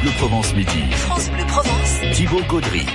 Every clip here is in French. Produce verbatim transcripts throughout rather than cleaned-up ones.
Bleu Provence Midi. France Bleu Provence. Thibaut Gaudry.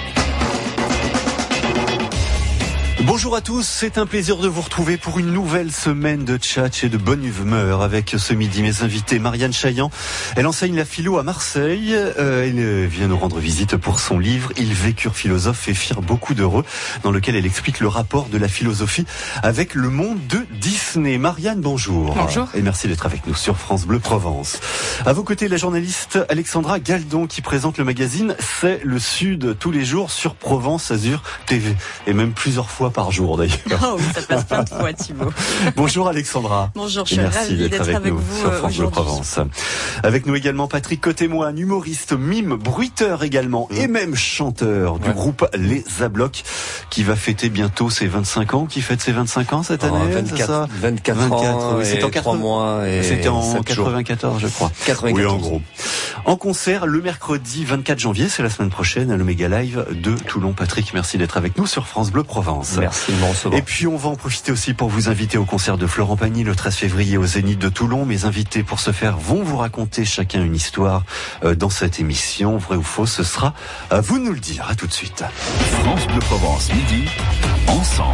Bonjour à tous, c'est un plaisir de vous retrouver pour une nouvelle semaine de tchatch et de bonne humeur avec ce midi mes invités. Marianne Chaillan, elle enseigne la philo à Marseille, euh, elle vient nous rendre visite pour son livre « Ils vécurent philosophes et firent beaucoup d'heureux » dans lequel elle explique le rapport de la philosophie avec le monde de Disney. Marianne, bonjour. Bonjour. Et merci d'être avec nous sur France Bleu Provence. À vos côtés, la journaliste Alexandra Galdon qui présente le magazine « C'est le Sud » tous les jours sur Provence Azur T V et même plusieurs fois par jour d'ailleurs. Oh oui, ça passe plein de fois, Thibaut. Bonjour Alexandra. Bonjour, je et suis merci ravie d'être d'être avec, avec nous vous sur France Bleu aujourd'hui. Provence. Avec nous également Patrick Cotémoine, humoriste, mime, bruiteur également mmh. et même chanteur du ouais. groupe Les Ablocs qui va fêter bientôt ses vingt-cinq ans. Qui fête ses vingt-cinq ans cette année, oh, vingt-quatre, c'est ça vingt-quatre, vingt-quatre oui, c'est en quatre mois et c'était en quatre-vingt-quatorze, je crois. quatre-vingt-quatorze. Oui, en gros. En concert le mercredi vingt-quatre janvier, c'est la semaine prochaine à l'Omega Live de Toulon. Patrick, merci d'être avec nous sur France Bleu Provence. Merci de me recevoir. Et puis on va en profiter aussi pour vous inviter au concert de Florent Pagny le treize février au Zénith de Toulon. Mes invités pour ce faire vont vous raconter chacun une histoire euh, dans cette émission. Vrai ou faux, ce sera à vous de nous le dire. À tout de suite. France Bleu Provence midi, ensemble.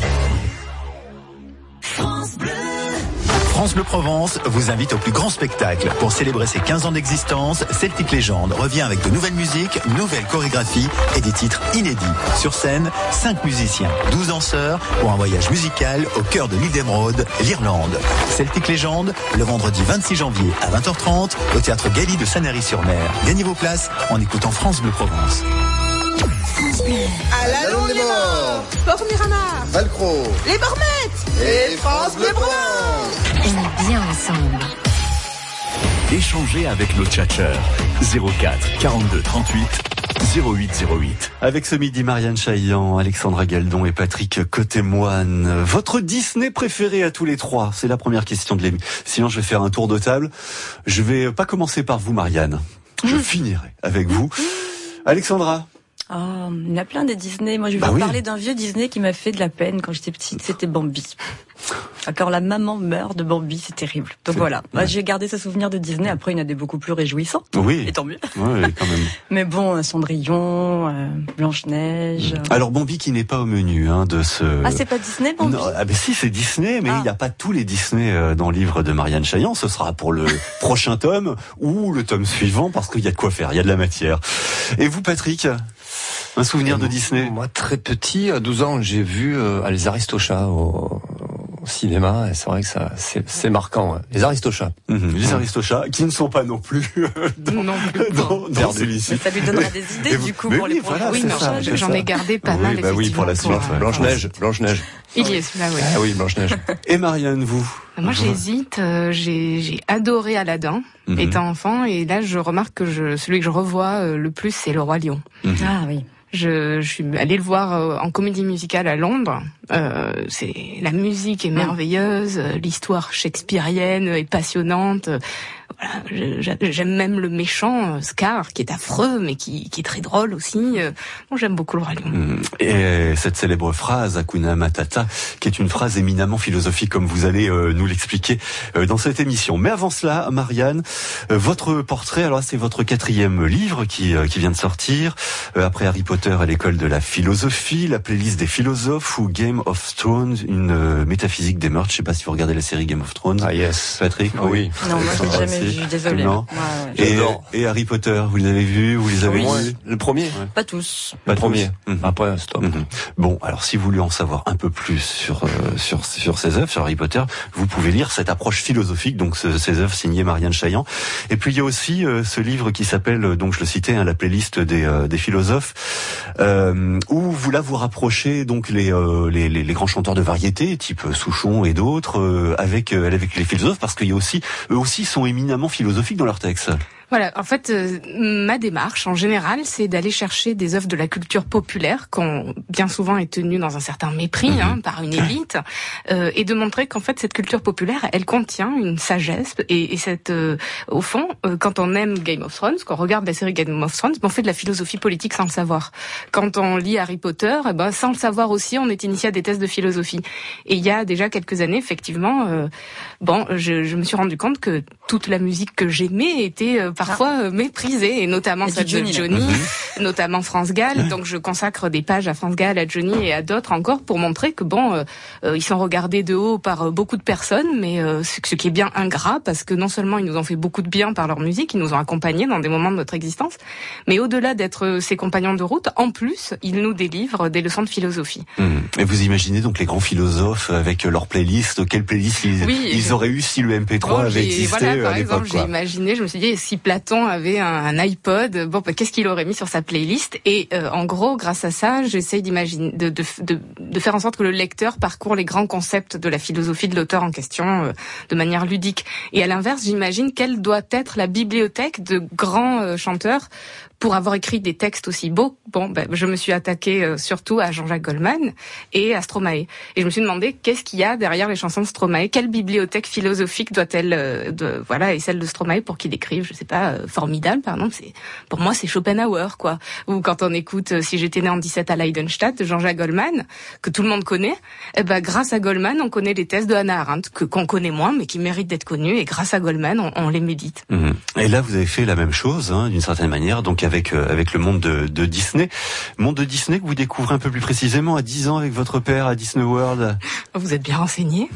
France Bleu. France Bleu Provence vous invite au plus grand spectacle. Pour célébrer ses quinze ans d'existence, Celtic Legend revient avec de nouvelles musiques, nouvelles chorégraphies et des titres inédits. Sur scène, cinq musiciens, douze danseurs pour un voyage musical au cœur de l'île d'Émeraude, l'Irlande. Celtic Legend, le vendredi vingt-six janvier à vingt heures trente au théâtre Galie de Sanary-sur-Mer. Gagnez vos places en écoutant France Bleu Provence. À la Londe des Morts, Port Miramar, Valcro, les Bormettes et France Bleu Provence. On est bien ensemble. Échangez avec nos tchatcheurs. zéro quatre quarante-deux trente-huit zéro huit zéro huit. Avec ce midi, Marianne Chaillan, Alexandra Galdon et Patrick Cotémoine. Votre Disney préféré à tous les trois? C'est la première question de l'émission. Sinon, je vais faire un tour de table. Je vais pas commencer par vous, Marianne. Je finirai avec vous. Alexandra. Oh, il y en a plein des Disney. Moi, je vais bah vous oui. parler d'un vieux Disney qui m'a fait de la peine quand j'étais petite. C'était Bambi. Quand la maman meurt de Bambi, c'est terrible. Donc c'est... voilà. Ouais. Moi, j'ai gardé ce souvenir de Disney. Après, il y en a des beaucoup plus réjouissants. Oui. Et tant mieux. Oui, quand même. Mais bon, Cendrillon, euh, Blanche-Neige. Mmh. Alors Bambi qui n'est pas au menu hein, de ce. Ah, c'est pas Disney, Bambi? Non, ah ben si, c'est Disney, mais il ah. n'y a pas tous les Disney euh, dans le livre de Marianne Chaillan. Ce sera pour le prochain tome ou le tome suivant parce qu'il y a de quoi faire, il y a de la matière. Et vous, Patrick? Un souvenir de Disney? Moi, très petit, à douze ans, j'ai vu euh, les Aristochats au, au cinéma, et c'est vrai que ça, c'est, c'est marquant. Ouais. Les Aristochats. Mmh, les Aristochats, qui ne sont pas non plus dans, non plus. dans, dans celui-ci. Mais ça lui donnera des idées, vous, du coup, mais pour oui, les prochains. voilà, oui, c'est non, ça, je, c'est j'en ça. ai gardé pas oui, mal, bah oui, pour la suite. Ouais. Blanche-Neige, Blanche-Neige. Il y est, celui-là, oui. Ah oui, Blanche-Neige. Et Marianne, vous? Moi, j'hésite. Euh, j'ai, j'ai adoré Aladdin, mmh. étant enfant, et là, je remarque que je, celui que je revois euh, le plus, c'est Le Roi Lion. Mmh. Ah oui. Je, je suis allée le voir euh, en comédie musicale à Londres. Euh, c'est la musique est merveilleuse, euh, l'histoire shakespearienne est passionnante. Voilà, j'aime même le méchant Scar, qui est affreux, mais qui, qui est très drôle aussi. Bon, j'aime beaucoup Le Roi Lion. Et cette célèbre phrase, Hakuna Matata, qui est une phrase éminemment philosophique, comme vous allez euh, nous l'expliquer euh, dans cette émission. Mais avant cela, Marianne, euh, votre portrait, alors c'est votre quatrième livre qui, euh, qui vient de sortir, euh, après Harry Potter à l'école de la philosophie, la playlist des philosophes ou Game of Thrones, une euh, métaphysique des meurtres. Je sais pas si vous regardez la série Game of Thrones. Ah yes. Patrick? Ah, oui. Non, moi je l'ai jamais vu, désolé. Non. Ouais, ouais. Et, et Harry Potter, vous les avez vus, vous les avez oui. lus? Le premier? Ouais. Pas tous. Pas le tous. premier. Mmh. Après, stop. Mmh. Bon, alors si vous voulez en savoir un peu plus sur euh, sur sur ces œuvres, sur Harry Potter, vous pouvez lire cette approche philosophique, donc ce, ces œuvres signées Marianne Chaillan. Et puis il y a aussi euh, ce livre qui s'appelle, donc je le citais, hein, la playlist des euh, des philosophes, euh, où vous là vous rapprochez donc les, euh, les les les grands chanteurs de variété, type Souchon et d'autres, euh, avec euh, avec les philosophes, parce qu'il y a aussi eux aussi sont éminemment philosophiques dans leurs textes. Voilà, en fait, euh, ma démarche, en général, c'est d'aller chercher des œuvres de la culture populaire, qui ont bien souvent été tenues dans un certain mépris mmh. hein, par une élite, euh, et de montrer qu'en fait, cette culture populaire, elle contient une sagesse, et, et cette, euh, au fond, euh, quand on aime Game of Thrones, quand on regarde la série Game of Thrones, on fait de la philosophie politique sans le savoir. Quand on lit Harry Potter, eh ben, sans le savoir aussi, on est initié à des tests de philosophie. Et il y a déjà quelques années, effectivement, euh, bon, je, je me suis rendu compte que toute la musique que j'aimais était euh, parfois ah. méprisée, et notamment et celle de Johnny, Johnny mmh. notamment France Gall. Donc je consacre des pages à France Gall, à Johnny et à d'autres encore pour montrer que bon, euh, euh, ils sont regardés de haut par euh, beaucoup de personnes, mais euh, ce, ce qui est bien ingrat, parce que non seulement ils nous ont fait beaucoup de bien par leur musique, ils nous ont accompagnés dans des moments de notre existence, mais au-delà d'être ses compagnons de route, en plus, ils nous délivrent des leçons de philosophie. Mmh. Et vous imaginez donc les grands philosophes avec leur playlist, quelle playlist ils, oui, ils auraient eu si le M P trois bon, avait existé voilà, par à l'époque. Exemple, j'ai imaginé, je me suis dit, si Platon avait un, un iPod, bon, bah, qu'est-ce qu'il aurait mis sur sa playlist? Et euh, en gros, grâce à ça, j'essaye d'imaginer, de, de, de, de faire en sorte que le lecteur parcourt les grands concepts de la philosophie de l'auteur en question euh, de manière ludique. Et à l'inverse, j'imagine quelle doit être la bibliothèque de grands euh, chanteurs pour avoir écrit des textes aussi beaux. Bon, ben, je me suis attaquée euh, surtout à Jean-Jacques Goldman et à Stromae. Et je me suis demandé qu'est-ce qu'il y a derrière les chansons de Stromae, quelle bibliothèque philosophique doit-elle, euh, de, voilà, et celle de Stromae pour qu'il écrive, je sais pas, euh, formidable, par exemple. C'est, pour moi, c'est Schopenhauer, quoi. Ou quand on écoute euh, Si j'étais né en dix-sept à Leidenstadt de Jean-Jacques Goldman, que tout le monde connaît, eh ben, grâce à Goldman, on connaît les thèses de Hannah Arendt, que, qu'on connaît moins, mais qui méritent d'être connues, et grâce à Goldman, on, on les médite. Mmh. Et là, vous avez fait la même chose, hein, d'une certaine manière, donc avec euh, avec le monde de, de Disney. Monde de Disney que vous découvrez un peu plus précisément à dix ans avec votre père à Disney World. Vous êtes bien renseigné.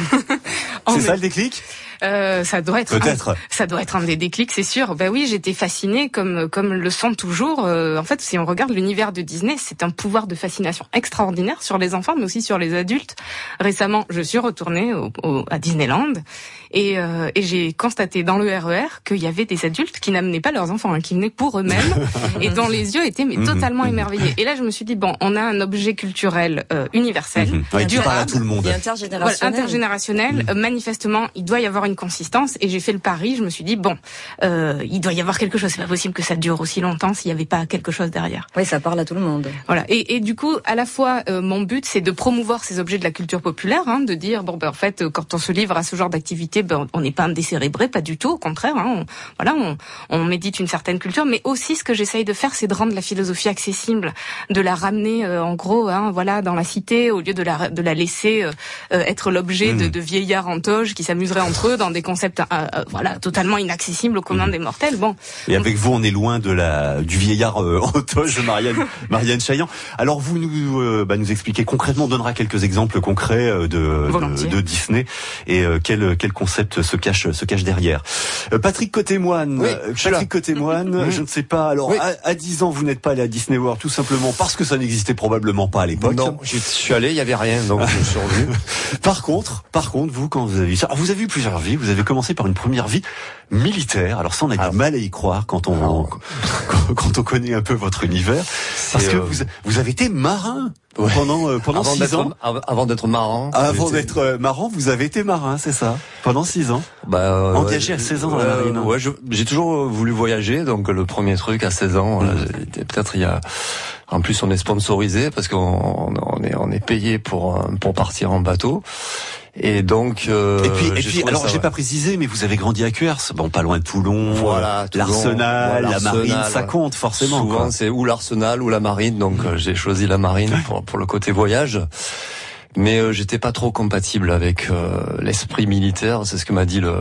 C'est ça le déclic? Euh, ça doit être peut-être un, ça doit être un des déclics, c'est sûr. Ben oui, j'étais fascinée comme comme le sont toujours. Euh, en fait, si on regarde l'univers de Disney, c'est un pouvoir de fascination extraordinaire sur les enfants, mais aussi sur les adultes. Récemment, je suis retournée au, au, à Disneyland et, euh, et j'ai constaté dans le R E R qu'il y avait des adultes qui n'amenaient pas leurs enfants, hein, qui venaient pour eux-mêmes et dont les yeux étaient mais totalement émerveillés. Et là, je me suis dit bon, on a un objet culturel euh, universel, mmh. ouais, durable, parle à tout le monde, et intergénérationnel. Voilà, intergénérationnel. Mmh. Euh, manifestement, il doit y avoir une consistance, et j'ai fait le pari, je me suis dit bon, euh, il doit y avoir quelque chose, c'est pas possible que ça dure aussi longtemps s'il y avait pas quelque chose derrière. Oui, ça parle à tout le monde. Voilà, et, et du coup, à la fois, euh, mon but, c'est de promouvoir ces objets de la culture populaire, hein, de dire bon ben en fait, quand on se livre à ce genre d'activité, ben on n'est pas un décérébré, pas du tout, au contraire, hein, on, voilà, on, on médite une certaine culture, mais aussi ce que j'essaye de faire, c'est de rendre la philosophie accessible, de la ramener euh, en gros, hein, voilà, dans la cité, au lieu de la de la laisser euh, être l'objet mmh. de, de vieillards en toge qui s'amuseraient entre eux dans des concepts euh, euh, voilà totalement inaccessibles au commun mmh. des mortels. Bon. Et avec vous, on est loin de la du vieillard euh, en toge, Marianne Marianne Chaillan. Alors vous nous euh, bah, nous expliquez concrètement, on donnera quelques exemples concrets euh, de, de de Disney et euh, quel quel concept se cache se cache derrière. Euh, Patrick Côté-Moine, oui, euh, Patrick Côté-Moine, mmh. je ne sais pas. Alors oui. à, à dix ans, vous n'êtes pas allé à Disney World tout simplement parce que ça n'existait probablement pas à l'époque. Non, je suis allé, il y avait rien, donc je suis revenu. Par contre, par contre, vous quand vous avez ça, vous avez eu plusieurs vies. Vous avez commencé par une première vie militaire. Alors ça, on a ah. du mal à y croire quand on ah. quand, quand on connaît un peu votre univers, parce que euh... vous vous avez été marin. Ouais. Pendant euh, pendant avant six ans. Avant d'être marin. Avant d'être euh, marin, vous avez été marin, c'est ça? Pendant six ans. Bah, euh, engagé ouais, à seize ans dans euh, la marine. Ouais, je, j'ai toujours voulu voyager, donc le premier truc à seize ans, mmh. euh, peut-être il y a. En plus, on est sponsorisé parce qu'on on est on est payé pour pour partir en bateau. Et donc, euh, et puis, et puis, alors, j'ai vrai. pas précisé, mais vous avez grandi à Cuers, bon, pas loin de Toulon, voilà, Toulon, l'Arsenal, voilà, la marine, ça compte forcément. Souvent, quoi. c'est ou l'Arsenal ou la marine, donc euh, j'ai choisi la marine pour pour le côté voyage. Mais euh, j'étais pas trop compatible avec euh, l'esprit militaire. C'est ce que m'a dit le,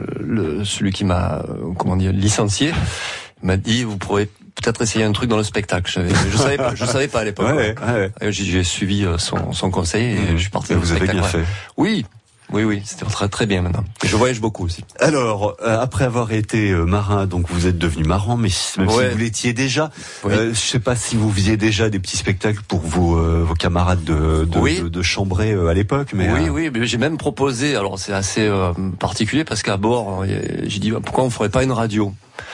le celui qui m'a euh, comment dire licencié. Il m'a dit vous pourrez peut-être essayer un truc dans le spectacle. Je, je savais pas, je savais pas à l'époque. Ouais, ouais, ouais. J'ai, j'ai suivi son, son conseil et mmh. je suis parti. Et vous avez bien ouais. fait. Oui. Oui, oui, c'était très très bien maintenant. Je voyage beaucoup aussi. Alors, euh, après avoir été euh, marin, donc vous êtes devenu marin, mais même ouais. si vous l'étiez déjà, oui. euh, je sais pas si vous faisiez déjà des petits spectacles pour vos euh, vos camarades de de, oui. de, de Chambray euh, à l'époque. Mais oui, euh... oui, mais j'ai même proposé. Alors c'est assez euh, particulier parce qu'à bord, j'ai dit pourquoi on ferait pas une radio.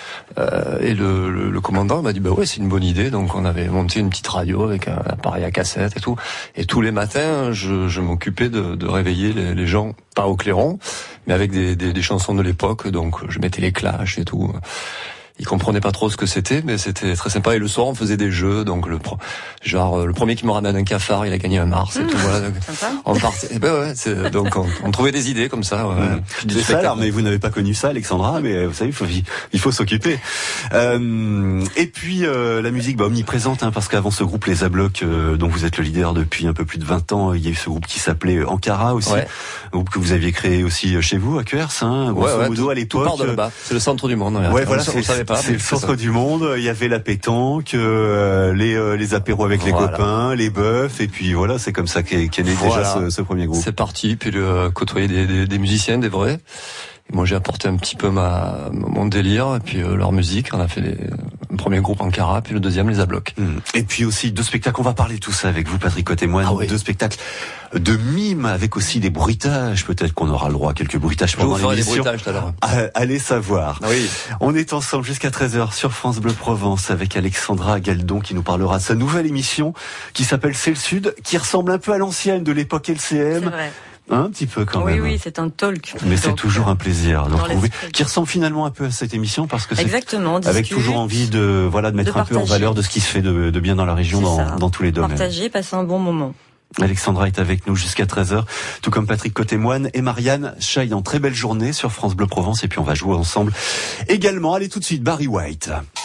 Euh, et le, le, le commandant m'a dit bah ouais c'est une bonne idée, donc on avait monté une petite radio avec un appareil à cassette et tout, et tous les matins je, je m'occupais de, de réveiller les, les gens, pas au clairon mais avec des, des, des chansons de l'époque, donc je mettais les Clash et tout. il comprenait pas trop ce que c'était, mais c'était très sympa. Et le soir, on faisait des jeux. Donc le pro... genre le premier qui me ramène un cafard, il a gagné un Mars. Et mmh, tout, voilà. On partait. Eh ben ouais, c'est... donc on, on trouvait des idées comme ça. Ouais. Mmh. C'est ça, alors, mais vous n'avez pas connu ça, Alexandra. Mais vous savez, il faut, il faut s'occuper. Euh, et puis euh, la musique, bah, omniprésente, hein, parce qu'avant ce groupe Les Ablocs, euh, dont vous êtes le leader depuis un peu plus de vingt ans, il y a eu ce groupe qui s'appelait Ankara aussi, ouais. Un groupe que vous aviez créé aussi chez vous à Cuers, hein, grosso ouais, ouais, modo tout, à l'époque. Tout part de là-bas. C'est le centre du monde. Ouais, ouais voilà, on, c'est, on savait pas, c'est le centre du monde. Il y avait la pétanque, euh, les euh, les apéros avec voilà. les copains, les bœufs, et puis voilà, c'est comme ça qu'est, qu'est né voilà. déjà ce, ce premier groupe. C'est parti, puis le côtoyer des, des, des musiciens, des vrais. Et moi, j'ai apporté un petit peu ma mon délire, et puis euh, leur musique. On a fait les, un premier groupe Ankara, puis le deuxième Les Ablocs. Mmh. Et puis aussi deux spectacles. On va parler de tout ça avec vous, Patrick Côté-Moine. Ah oui. Deux spectacles de mime avec aussi des bruitages. Peut-être qu'on aura le droit à quelques bruitages pendant l'émission. Je vous ferai des bruitages tout à l'heure. Ah, allez savoir. Ah oui. On est ensemble jusqu'à treize heures sur France Bleu Provence avec Alexandra Galdon qui nous parlera de sa nouvelle émission qui s'appelle C'est le Sud, qui ressemble un peu à l'ancienne de l'époque L C M. C'est vrai. Un petit peu quand oui, même. Oui, oui, c'est un talk. Mais c'est toujours un plaisir de retrouver, l'esprit. Qui ressemble finalement un peu à cette émission parce que c'est exactement, avec discute, toujours envie de voilà de mettre de un peu en valeur de ce qui se fait de, de bien dans la région dans, dans tous les domaines. Partager, passer un bon moment. Alexandra est avec nous jusqu'à treize heures, tout comme Patrick Côté-Moine et Marianne Chaillan. Très belle journée sur France Bleu Provence et puis on va jouer ensemble également. Allez tout de suite, Barry White.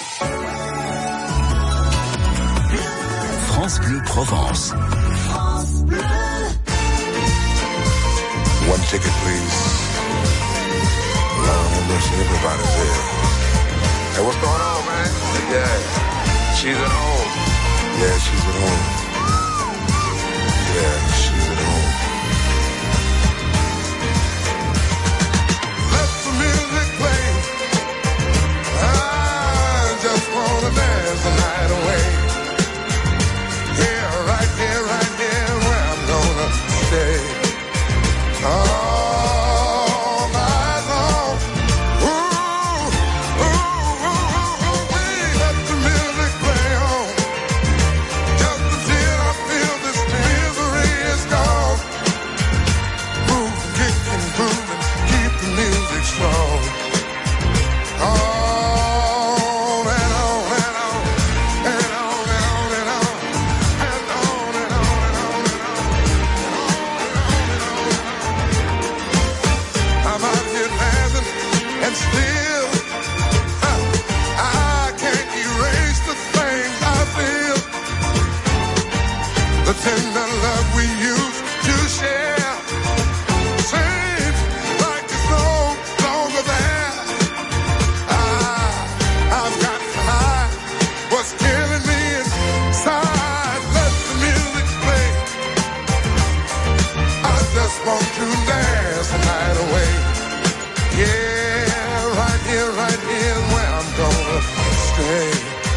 France Bleu Provence. France Bleu. One ticket, please. Lord have mercy, everybody's here. Hey, what's going on, man? Yeah, she's at home. Yeah, she's at home. Yeah, she's at home. Let the music play. I just wanna dance the night away. Here, right here, right here, where I'm gonna stay. All night long. Ooh, ooh, ooh, ooh, ooh, let the music play on. Just until I feel this misery is gone. Move, kick and groove and keep the music strong. On and on and on and on and on and on and on and on and on and on. I'm out here dancing and still huh, I can't erase the things I feel. The tender love we used to share seems like it's no longer there. I, I've got to hide what's killing me inside. Let the music play. I just want to dance the night away. Yeah, right here, right here, where I'm gonna stay.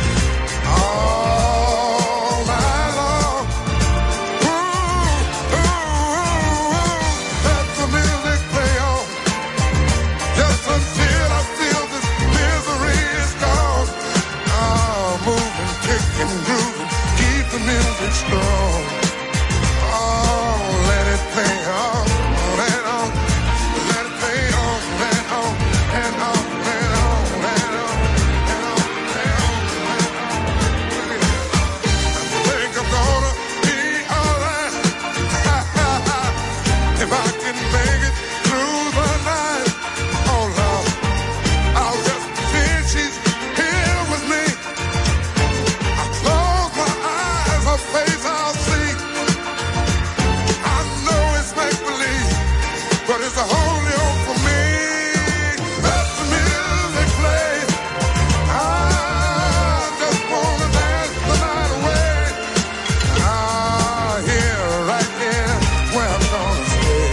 All night long. Ooh, ooh, ooh, ooh. Let the music play on. Just until I feel this misery is gone. Oh, moving, kicking, grooving, keep the music strong. Oh, let it play on, and on. Let it play on, and on, and on, and on, and on, and on, and on, and on. I think I'm gonna be alright if I can make it through the night. Oh Lord, I'll just pretend she's here with me. I close my eyes, her face I'll see. I know it's make believe, but it's a holy hope for me. Let the music play. I just wanna dance the night away. Ah, here, right here, where I'm gonna stay.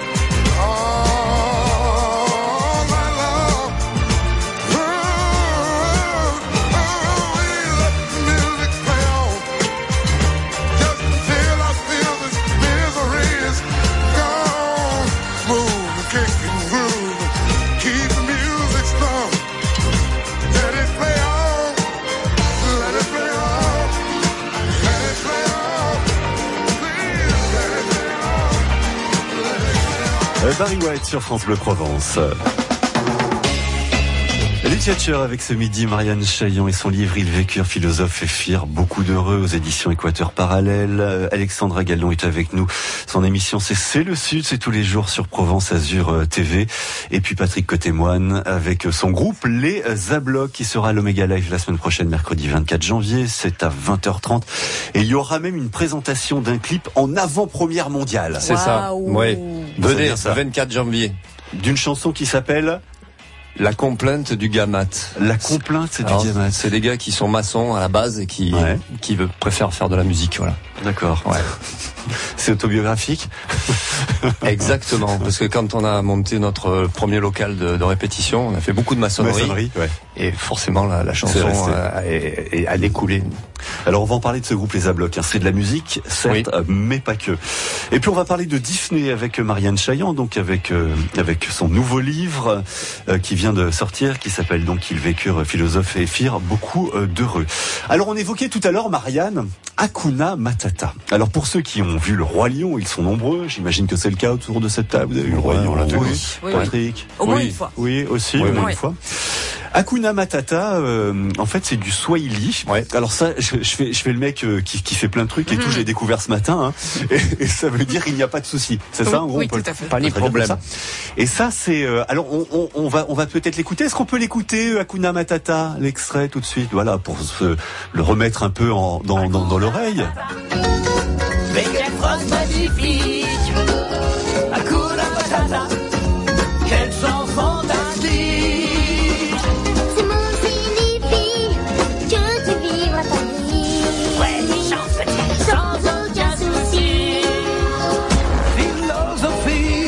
All night long. Ooh, ooh, ooh, let the music play on. Just until I feel this misery is gone. Move, kick and groove, keep the music strong. Let it play on, let it play on, let it play on. Please, let it play on, let it play on. Euh, Barry White sur France Bleu Provence. Les Tchatcher avec ce midi, Marianne Chaillan et son livre Ils vécurent, philosophes et firent beaucoup d'heureux aux éditions Équateur Parallèle. Alexandra Gallon est avec nous. Son émission c'est C'est le Sud, c'est tous les jours sur Provence Azur T V. Et puis Patrick Cotémoine avec son groupe Les Zablocs qui sera à l'Omega Live la semaine prochaine, mercredi vingt-quatre janvier. C'est à vingt heures trente. Et il y aura même une présentation d'un clip en avant-première mondiale. C'est wow. ça. Oui. Venez, vingt-quatre janvier. D'une chanson qui s'appelle La complainte du Gamat. La complainte du Gamat. C'est des gars qui sont maçons à la base et qui ouais. qui veulent, préfèrent faire de la musique, voilà. D'accord. Ouais. C'est autobiographique. Exactement, parce que quand on a monté notre premier local de, de répétition, on a fait beaucoup de maçonnerie, maçonnerie ouais. et forcément la, la chanson a, a, a découlé. Alors on va en parler de ce groupe Les Zablocs. Hein. C'est de la musique, certes, oui. mais pas que. Et puis on va parler de Disney avec Marianne Chaillan, donc avec euh, avec son nouveau livre euh, qui vient de sortir, qui s'appelle donc Ils vécurent, philosophes et firent beaucoup euh, d'heureux. Alors on évoquait tout à l'heure, Marianne, Hakuna Matata. Alors pour ceux qui ont vu Le Roi Lion, ils sont nombreux. J'imagine que c'est le cas autour de cette table. Vous avez vu Le Roi Lion, là, oui, oui, Patrick. Au moins oui. une fois. Oui, aussi, oui, au moins oui. une fois. Hakuna Matata, euh, en fait, c'est du Swahili. Ouais. Alors ça, je, je fais, je fais le mec euh, qui, qui fait plein de trucs et mmh. tout. J'ai découvert ce matin, hein, et, et ça veut dire il n'y a pas de souci. C'est oui, ça, en gros. Oui, on peut, tout à fait. Pas de problème. Et ça, c'est. Euh, alors, on, on, on va, on va peut-être l'écouter. Est-ce qu'on peut l'écouter, Hakuna Matata, l'extrait tout de suite, voilà, pour se, le remettre un peu en, dans, dans, dans l'oreille. Mais quelle phrase magnifique, Hakuna Matata, quelle chanson fantastique. Ce mot signifie que tu vivras ta vie. Ouais, chance petite, sans aucun souci. Philosophie,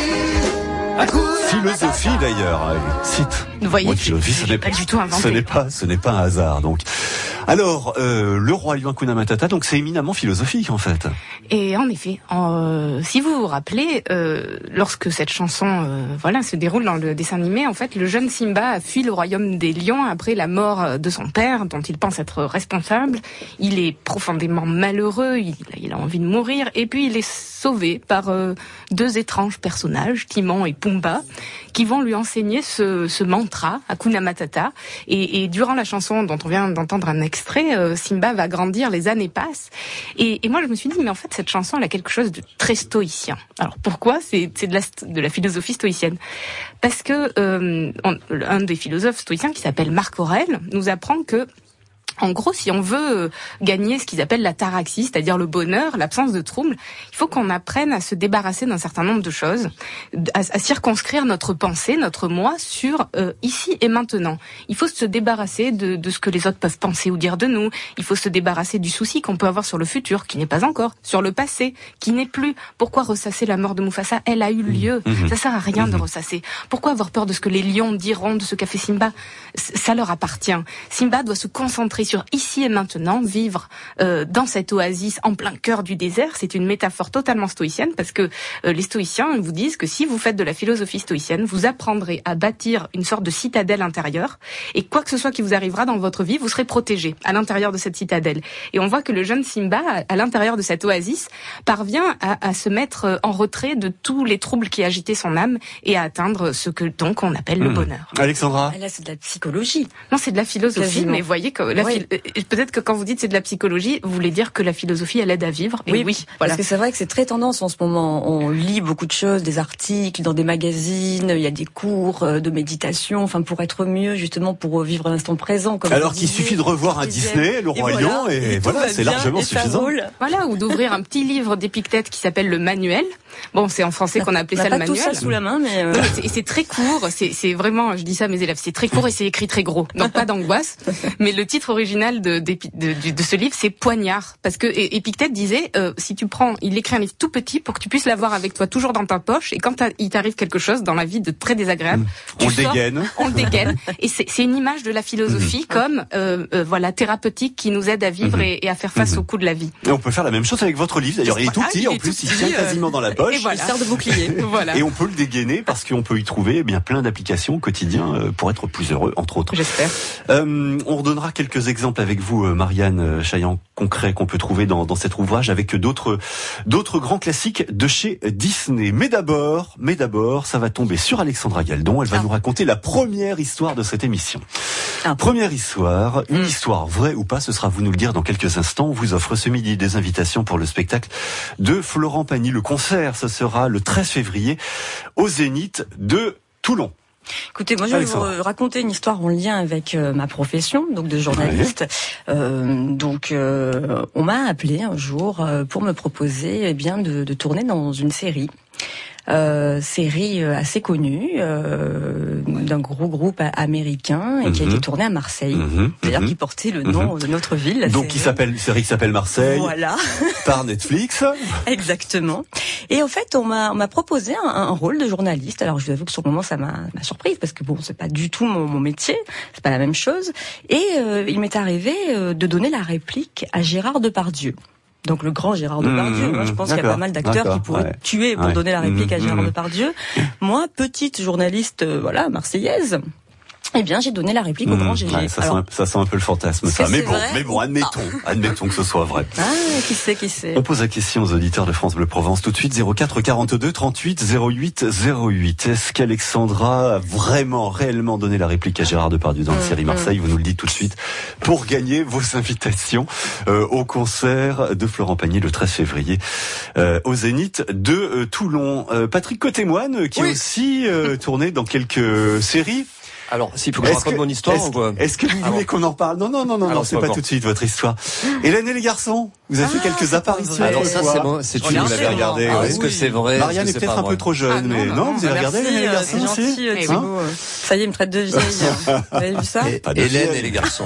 Hakuna Philosophie d'ailleurs, cite. Vous voyez, Moi, philosophie, ce n'est pas du tout inventé. Ce n'est pas, ce n'est pas un hasard. Donc, alors, euh, Le Roi Lion, Hakuna Matata, donc c'est éminemment philosophique en fait. Et en effet, en, euh, si vous vous rappelez, euh, lorsque cette chanson, euh, voilà, se déroule dans le dessin animé, en fait, le jeune Simba a fui le royaume des lions après la mort de son père, dont il pense être responsable. Il est profondément malheureux, il, il a envie de mourir, et puis il est sauvé par euh, deux étranges personnages, Timon et Pumba, qui vont lui enseigner ce, ce mantra, Hakuna Matata. Et, et durant la chanson dont on vient d'entendre un extrait, euh, Simba va grandir, les années passent. Et, et moi, je me suis dit, mais en fait, cette chanson, elle a quelque chose de très stoïcien. Alors, pourquoi ? C'est, c'est de la, de la philosophie stoïcienne. Parce que euh, on, un des philosophes stoïciens, qui s'appelle Marc Aurèle, nous apprend que en gros, si on veut gagner ce qu'ils appellent la taraxie, c'est-à-dire le bonheur, l'absence de trouble, il faut qu'on apprenne à se débarrasser d'un certain nombre de choses, à, à circonscrire notre pensée, notre moi, sur euh, ici et maintenant. Il faut se débarrasser de, de ce que les autres peuvent penser ou dire de nous. Il faut se débarrasser du souci qu'on peut avoir sur le futur, qui n'est pas encore, sur le passé, qui n'est plus. Pourquoi ressasser la mort de Mufasa ? Elle a eu lieu. Mmh. Ça sert à rien mmh. de ressasser. Pourquoi avoir peur de ce que les lions diront de ce qu'a fait Simba ? Ça leur appartient. Simba doit se concentrer sur ici et maintenant, vivre euh, dans cette oasis en plein cœur du désert. C'est une métaphore totalement stoïcienne parce que euh, les stoïciens vous disent que si vous faites de la philosophie stoïcienne, vous apprendrez à bâtir une sorte de citadelle intérieure et quoi que ce soit qui vous arrivera dans votre vie, vous serez protégé à l'intérieur de cette citadelle. Et on voit que le jeune Simba, à l'intérieur de cette oasis, parvient à, à se mettre en retrait de tous les troubles qui agitaient son âme et à atteindre ce que donc on appelle mmh. le bonheur. Alexandra ? Là, c'est de la psychologie. Non, c'est de la philosophie, Quasiment. Mais voyez que la oui. Peut-être que quand vous dites c'est de la psychologie, vous voulez dire que la philosophie, elle aide à vivre. Et oui, oui, voilà. Parce que c'est vrai que c'est très tendance en ce moment. On lit beaucoup de choses, des articles dans des magazines, il y a des cours de méditation, enfin pour être mieux, justement pour vivre l'instant présent. Comme Alors qu'il suffit de revoir un Disney, Le Roi Lion, et, et, et voilà, c'est largement suffisant. Voilà, ou d'ouvrir un petit livre d'Épictète qui s'appelle le Manuel. Bon, c'est en français qu'on a appelé ça le manuel. On n'a pas tout ça sous la main, mais... Euh... Non, et c'est très court, c'est, c'est vraiment, je dis ça à mes élèves, c'est très court et c'est écrit très gros, donc pas d'angoisse. Mais le titre original de, de, de, de ce livre, c'est Poignard. Parce que Épictète disait, euh, si tu prends, il écrit un livre tout petit pour que tu puisses l'avoir avec toi toujours dans ta poche, et quand il t'arrive quelque chose dans la vie de très désagréable, mmh. tu on sors, le dégaine. On le dégaine. Et c'est, c'est une image de la philosophie mmh. comme, euh, euh, voilà, thérapeutique qui nous aide à vivre mmh. et, et à faire face mmh. aux coups de la vie. Et on peut faire la même chose avec votre livre. D'ailleurs, il est tout petit, ah, en plus, il tient quasiment dans la poche. Et voilà. Il sert de bouclier. Voilà. Et on peut le dégainer parce qu'on peut y trouver eh bien plein d'applications au quotidien pour être plus heureux, entre autres. J'espère. Euh, on redonnera quelques exemples avec vous, Marianne Chaillan, concrets qu'on peut trouver dans, dans cet ouvrage, avec d'autres d'autres grands classiques de chez Disney. Mais d'abord, mais d'abord, ça va tomber sur Alexandra Galdon. Elle va ah. nous raconter la première histoire de cette émission. Ah. Première histoire, une mmh. histoire vraie ou pas, ce sera à vous nous le dire dans quelques instants. On vous offre ce midi des invitations pour le spectacle de Florent Pagny. Le concert, ce sera le treize février au Zénith de Toulon. Écoutez, moi je vais vous raconter une histoire en lien avec euh, ma profession, donc de journaliste. Ouais. Euh, donc euh, on m'a appelé un jour euh, pour me proposer eh bien de, de tourner dans une série. Euh, série assez connue euh, d'un gros groupe américain et mm-hmm. qui a été tournée à Marseille, mm-hmm. c'est-à-dire mm-hmm. qui portait le nom mm-hmm. de notre ville. La Donc série. qui s'appelle série qui s'appelle Marseille. Voilà. Par Netflix. Exactement. Et en fait, on m'a on m'a proposé un, un rôle de journaliste. Alors je vous avoue que sur le moment ça m'a, m'a surprise parce que bon, c'est pas du tout mon, mon métier, c'est pas la même chose. Et euh, il m'est arrivé euh, de donner la réplique à Gérard Depardieu. Donc le grand Gérard Depardieu, mmh, hein, je pense qu'il y a pas mal d'acteurs qui pourraient ouais. tuer pour ouais. donner la réplique mmh, à Gérard mmh. Depardieu. Moi, petite journaliste, euh, voilà, marseillaise, eh bien, j'ai donné la réplique mmh, au grand Gégé. Ouais, ça, Alors, sent, ça sent un peu le fantasme, ça. Mais bon, vrai mais bon, admettons, ah. admettons que ce soit vrai. Ah, qui sait, qui sait. On pose la question aux auditeurs de France Bleu Provence tout de suite, zéro quatre quarante-deux trente-huit zéro huit zéro huit. Est-ce qu'Alexandra a vraiment, réellement donné la réplique à Gérard Depardieu dans mmh, la série Marseille? Vous nous le dites tout de suite. Pour gagner vos invitations euh, au concert de Florent Pagny le treize février euh, au Zénith de euh, Toulon. Euh, Patrick Côté-Moine, qui oui. a aussi euh, tourné dans quelques séries. Alors, s'il faut que je raconte mon histoire est-ce, ou quoi? Est-ce que vous voulez Alors. qu'on en parle? Non, non, non, non, non, c'est pas, pas tout de suite votre histoire. Hélène et les garçons, vous avez ah, fait quelques apparitions. Alors ça, c'est bon, c'est une, vous l'avez regardé. Ah, ouais. Est-ce que c'est vrai? Marianne est, est peut-être un peu trop jeune, ah, non, mais non, non, vous avez regardé Hélène et les garçons aussi? Ça y est, il me traite de vieille. Vous avez vu ça? Hélène et les garçons.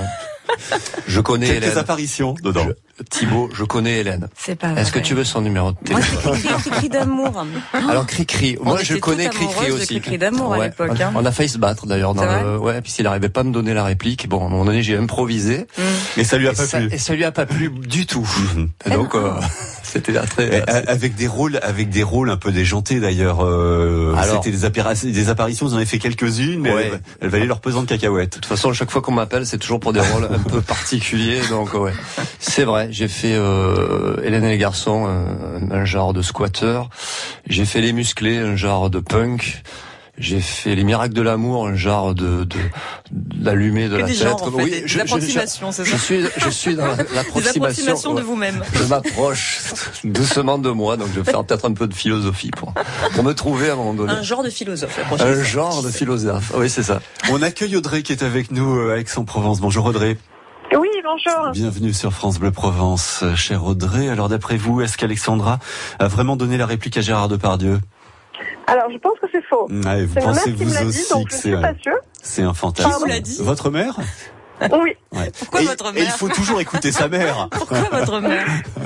Je connais Quelques Hélène. apparitions dedans. Je, Thibaut, je connais Hélène. C'est pas vrai. Est-ce que tu veux son numéro de téléphone? Moi, c'est Cri-Cri d'amour. Alors, Cri-Cri. Moi, je connais Cri-Cri aussi. Cri-Cri d'amour ouais. à l'époque. Hein. On a failli se battre, d'ailleurs. Dans le... Ouais, puis s'il n'arrivait pas à me donner la réplique, bon, à un moment donné, j'ai improvisé. Mm. Et ça lui a et pas ça, plu. Et ça lui a pas plu du tout. Mm-hmm. Et donc, euh, c'était très... Avec des rôles, avec des rôles un peu déjantés, d'ailleurs. Euh, Alors, c'était des, appari- des apparitions, vous en avez fait quelques-unes, mais ouais. elles, elles valaient leur pesant de cacahuètes. De toute façon, chaque fois qu'on m'appelle, c'est toujours pour des rôles un peu particuliers, donc ouais. C'est vrai, j'ai fait euh, Hélène et les garçons, un, un genre de squatter. J'ai fait Les Musclés, un genre de punk. J'ai fait Les Miracles de l'amour, un genre de, de, d'allumé de la tête. Genres, en fait, oui, des, je, l'approximation, je, c'est ça. Je suis, je suis dans l'approximation. Des approximations de vous-même. Je m'approche doucement de moi, donc je vais faire peut-être un peu de philosophie pour, pour me trouver à un moment donné. Un genre de philosophe. Un genre de philosophe. Oui, c'est ça. On accueille Audrey qui est avec nous à Aix-en-Provence. Bonjour Audrey. Oui, bonjour. Bienvenue sur France Bleu Provence, chère Audrey. Alors d'après vous, est-ce qu'Alexandra a vraiment donné la réplique à Gérard Depardieu? Alors je pense que c'est faux. Ouais, vous c'est pensez ma mère qui vous me l'a aussi dit, donc que je c'est suis pas sûre. C'est un fantasme. Qui vous l'a dit? Votre mère? Oui. Ouais. Pourquoi et, votre mère? Et il faut toujours écouter sa mère. Pourquoi votre mère?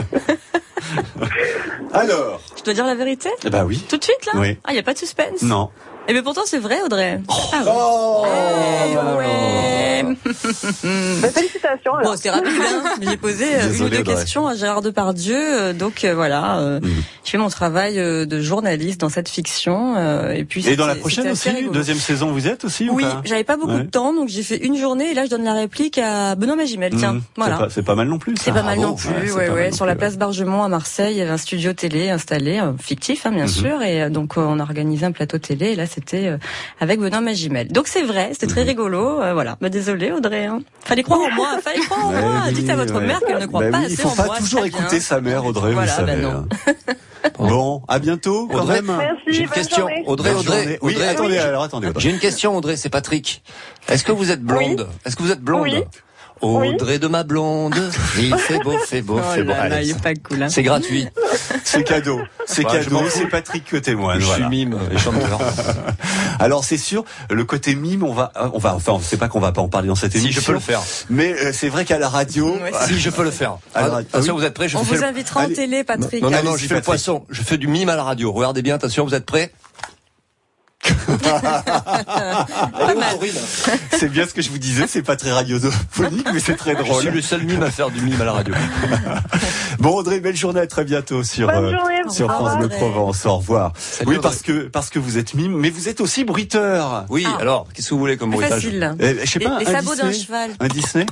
Alors, je dois dire la vérité? Eh ben oui. Tout de suite là? Oui. Ah, il y a pas de suspense? Non. Eh bien pourtant c'est vrai, Audrey. Oh, ah, oui. oh hey, ouais. bah, félicitations. Alors. Bon, c'est rapide. Hein. J'ai posé Désolé, une ou deux Audrey. questions à Gérard Depardieu, donc euh, voilà. Euh, mmh. Je fais mon travail euh, de journaliste dans cette fiction. Euh, et puis. Et dans la prochaine aussi, deuxième saison, vous êtes aussi ou Oui, pas j'avais pas beaucoup ouais. de temps, donc j'ai fait une journée et là je donne la réplique à Benoît Magimel. Tiens, mmh. voilà. C'est pas, c'est pas mal non plus. Ça. C'est pas mal Bravo. non plus. Ouais, ouais. ouais. Sur la place Bargemont à Marseille, il y avait un studio télé installé, euh, fictif, hein, bien mmh. sûr, et euh, donc euh, on a organisé un plateau télé. Et là, c'était euh, avec Benoît Magimel. Donc c'est vrai, c'était très rigolo. Euh, voilà. Bah désolé Audrey. Hein. Fallait croire en moi. Fallait croire en ouais, moi. Oui, Dites à votre ouais. mère qu'elle ne croit bah pas oui, assez en moi. Il faut pas toujours écouter sa mère, Audrey. Voilà, vous savez. Bah non. Bon, à bientôt quand Audrey, même. Merci, j'ai une question. journée. Audrey, Audrey, oui, Audrey, attendez, oui. alors attendez. Audrey. J'ai une question, Audrey. C'est Patrick. Est-ce que vous êtes blonde? Oui. Est-ce que vous êtes blonde? Oui. Audrey de ma blonde, il fait beau, fait beau, oh fait beau. Là, là, Allez, il est pas cool, hein. C'est gratuit. C'est cadeau. C'est ouais, cadeau. C'est Patrick que témoigne. Je voilà. suis mime et chanteur. Alors c'est sûr, le côté mime, on va, on va, enfin, c'est pas qu'on va pas en parler dans cette émission. Si je peux le faire. Mais euh, c'est vrai qu'à la radio, ouais, si je peux le faire. À la radio. Attention, vous êtes prêts? Je On fais vous le... invitera Allez. en télé, Patrick. Non, non, non, Allez-y, je fais le Patrick. poisson. Je fais du mime à la radio. Regardez bien, attention, vous êtes prêts? Pas mal. C'est bien ce que je vous disais, c'est pas très radiophonique, mais c'est très drôle. Je suis le seul mime à faire du mime à la radio. Bon, Audrey, belle journée, à très bientôt sur, Bonne journée, euh, sur France Bleu Provence. Au revoir. Salut, oui, Audrey. parce que, parce que vous êtes mime, mais vous êtes aussi bruiteur. Oui, Ah. alors, qu'est-ce que vous voulez comme Plus bruitage? facile. Eh, je sais Les- pas, les un sabots d'un Disney cheval. Un Disney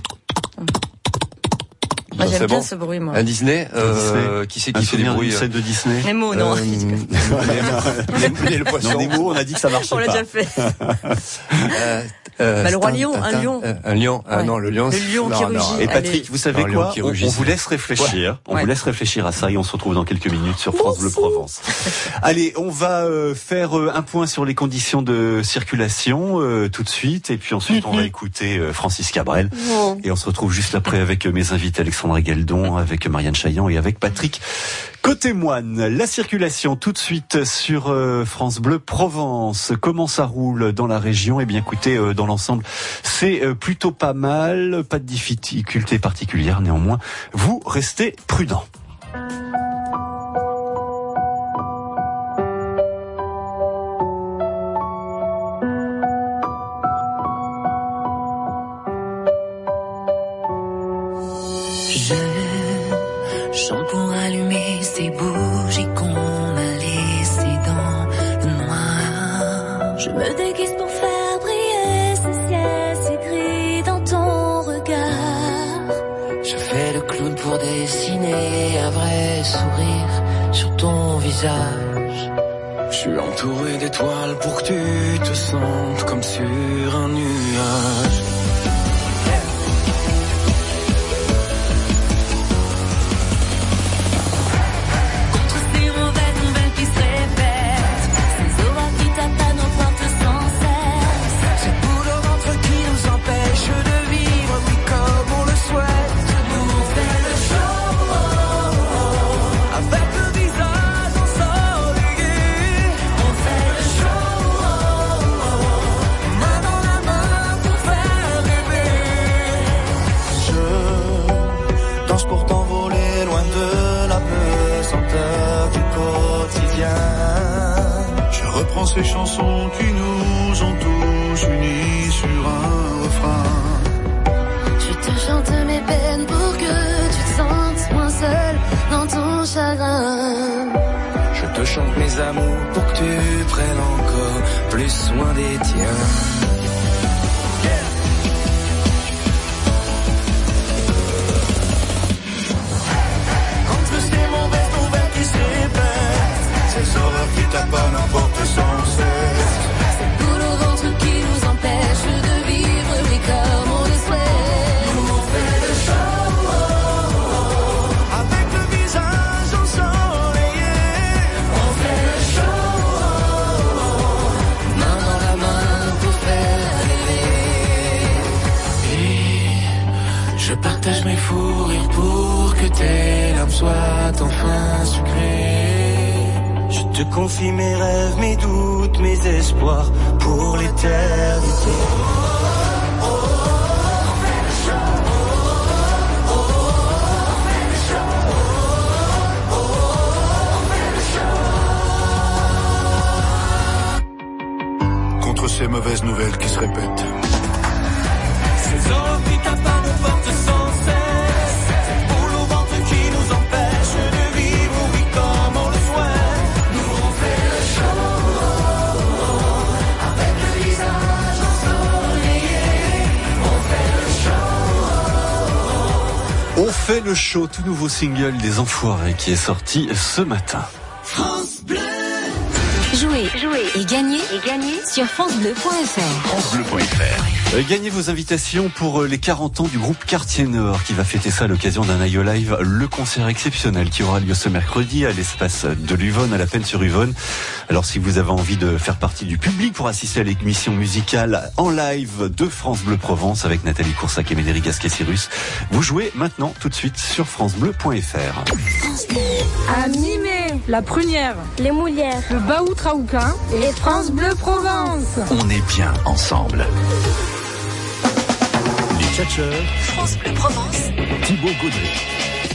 Moi, Ça, j'aime c'est bien bon. ce bruit, moi. Un Disney, euh, Disney. qui c'est Un qui fait des souvenir bruits d'une scène de Disney. Nemo, non. euh, Nemo et le poisson. Non, Nemo, on a dit que ça marchait On l'a pas. déjà fait. Euh, euh, Bah, le roi Stan- lion, un Tintin, lion. euh, Un lion. Ah Ouais. non, le lion. Le c'est- lion non, qui non, rugit. Et non. Patrick, vous savez Non, Léon quoi qui on, rugit, on vous c'est- laisse réfléchir. On Ouais. vous laisse réfléchir à ça et on se retrouve dans quelques minutes sur France Bleu Provence. Allez, on va euh, faire euh, un point sur les conditions de circulation euh, tout de suite et puis ensuite on va écouter euh, Francis Cabrel et on se retrouve juste après avec euh, mes invités Alexandra Galdon, avec Marianne Chaillan et avec Patrick Côté-Moine. La circulation tout de suite sur euh, France Bleu Provence. Comment ça roule dans la région? Eh bien écoutez, euh, dans l'ensemble, c'est euh, plutôt pas mal, pas de difficultés particulières néanmoins. Vous restez prudents. Je chante pour allumer ces bougies qu'on m'a laissées dans le noir. Je me déguise pour faire briller ce ciel si gris dans ton regard. Je fais le clown pour dessiner un vrai sourire sur ton visage. Je suis entouré d'étoiles pour que tu te sentes comme sur un nuage. Ces chansons qui nous ont tous unis sur un refrain. Je te chante mes peines pour que tu te sentes moins seul dans ton chagrin. Je te chante mes amours pour que tu prennes encore plus soin des tiens. Contre ces mauvaises nouvelles qui se répètent, ces horreurs qui tapent n'importe sans cesse. Cette boule au ventre qui nous empêche de vivre, oui, comme on le souhaite. Nous on fait le show, avec le visage ensoleillé. On fait le show, main dans la main pour faire rêver. Et je partage mes fous rires pour que tes larmes soient enfin sucrées. Je te confie mes rêves, mes doutes, mes espoirs pour l'éternité. Contre ces mauvaises nouvelles qui se répètent. Ces horreurs qui tapent à nos portes sans cesse. Cette boule au ventre qui nous empêche de vivre, oui, comme on le souhaite. Nous on fait le show, avec le visage ensoleillé. On fait le show. On fait le show, tout nouveau single des Enfoirés qui est sorti ce matin. France Bleu. Jouez, jouez et gagnez, et gagnez sur francebleu point fr. francebleu point fr. Euh, gagnez vos invitations pour euh, les quarante ans du groupe Quartier Nord qui va fêter ça à l'occasion d'un I O Live, le concert exceptionnel qui aura lieu ce mercredi à l'espace de l'Uvonne, à la Peine-sur-Yvonne. Alors si vous avez envie de faire partie du public pour assister à l'émission musicale en live de France Bleu Provence avec Nathalie Coursac et Médéric Gasquet-Cyrus, vous jouez maintenant tout de suite sur francebleu point fr. À Mimé, la Prunière, les Moulières, le Baou Traoucain et France Bleu Provence. On est bien ensemble. Les tchatcheurs, France Bleu Provence. Thibaut Gaudry.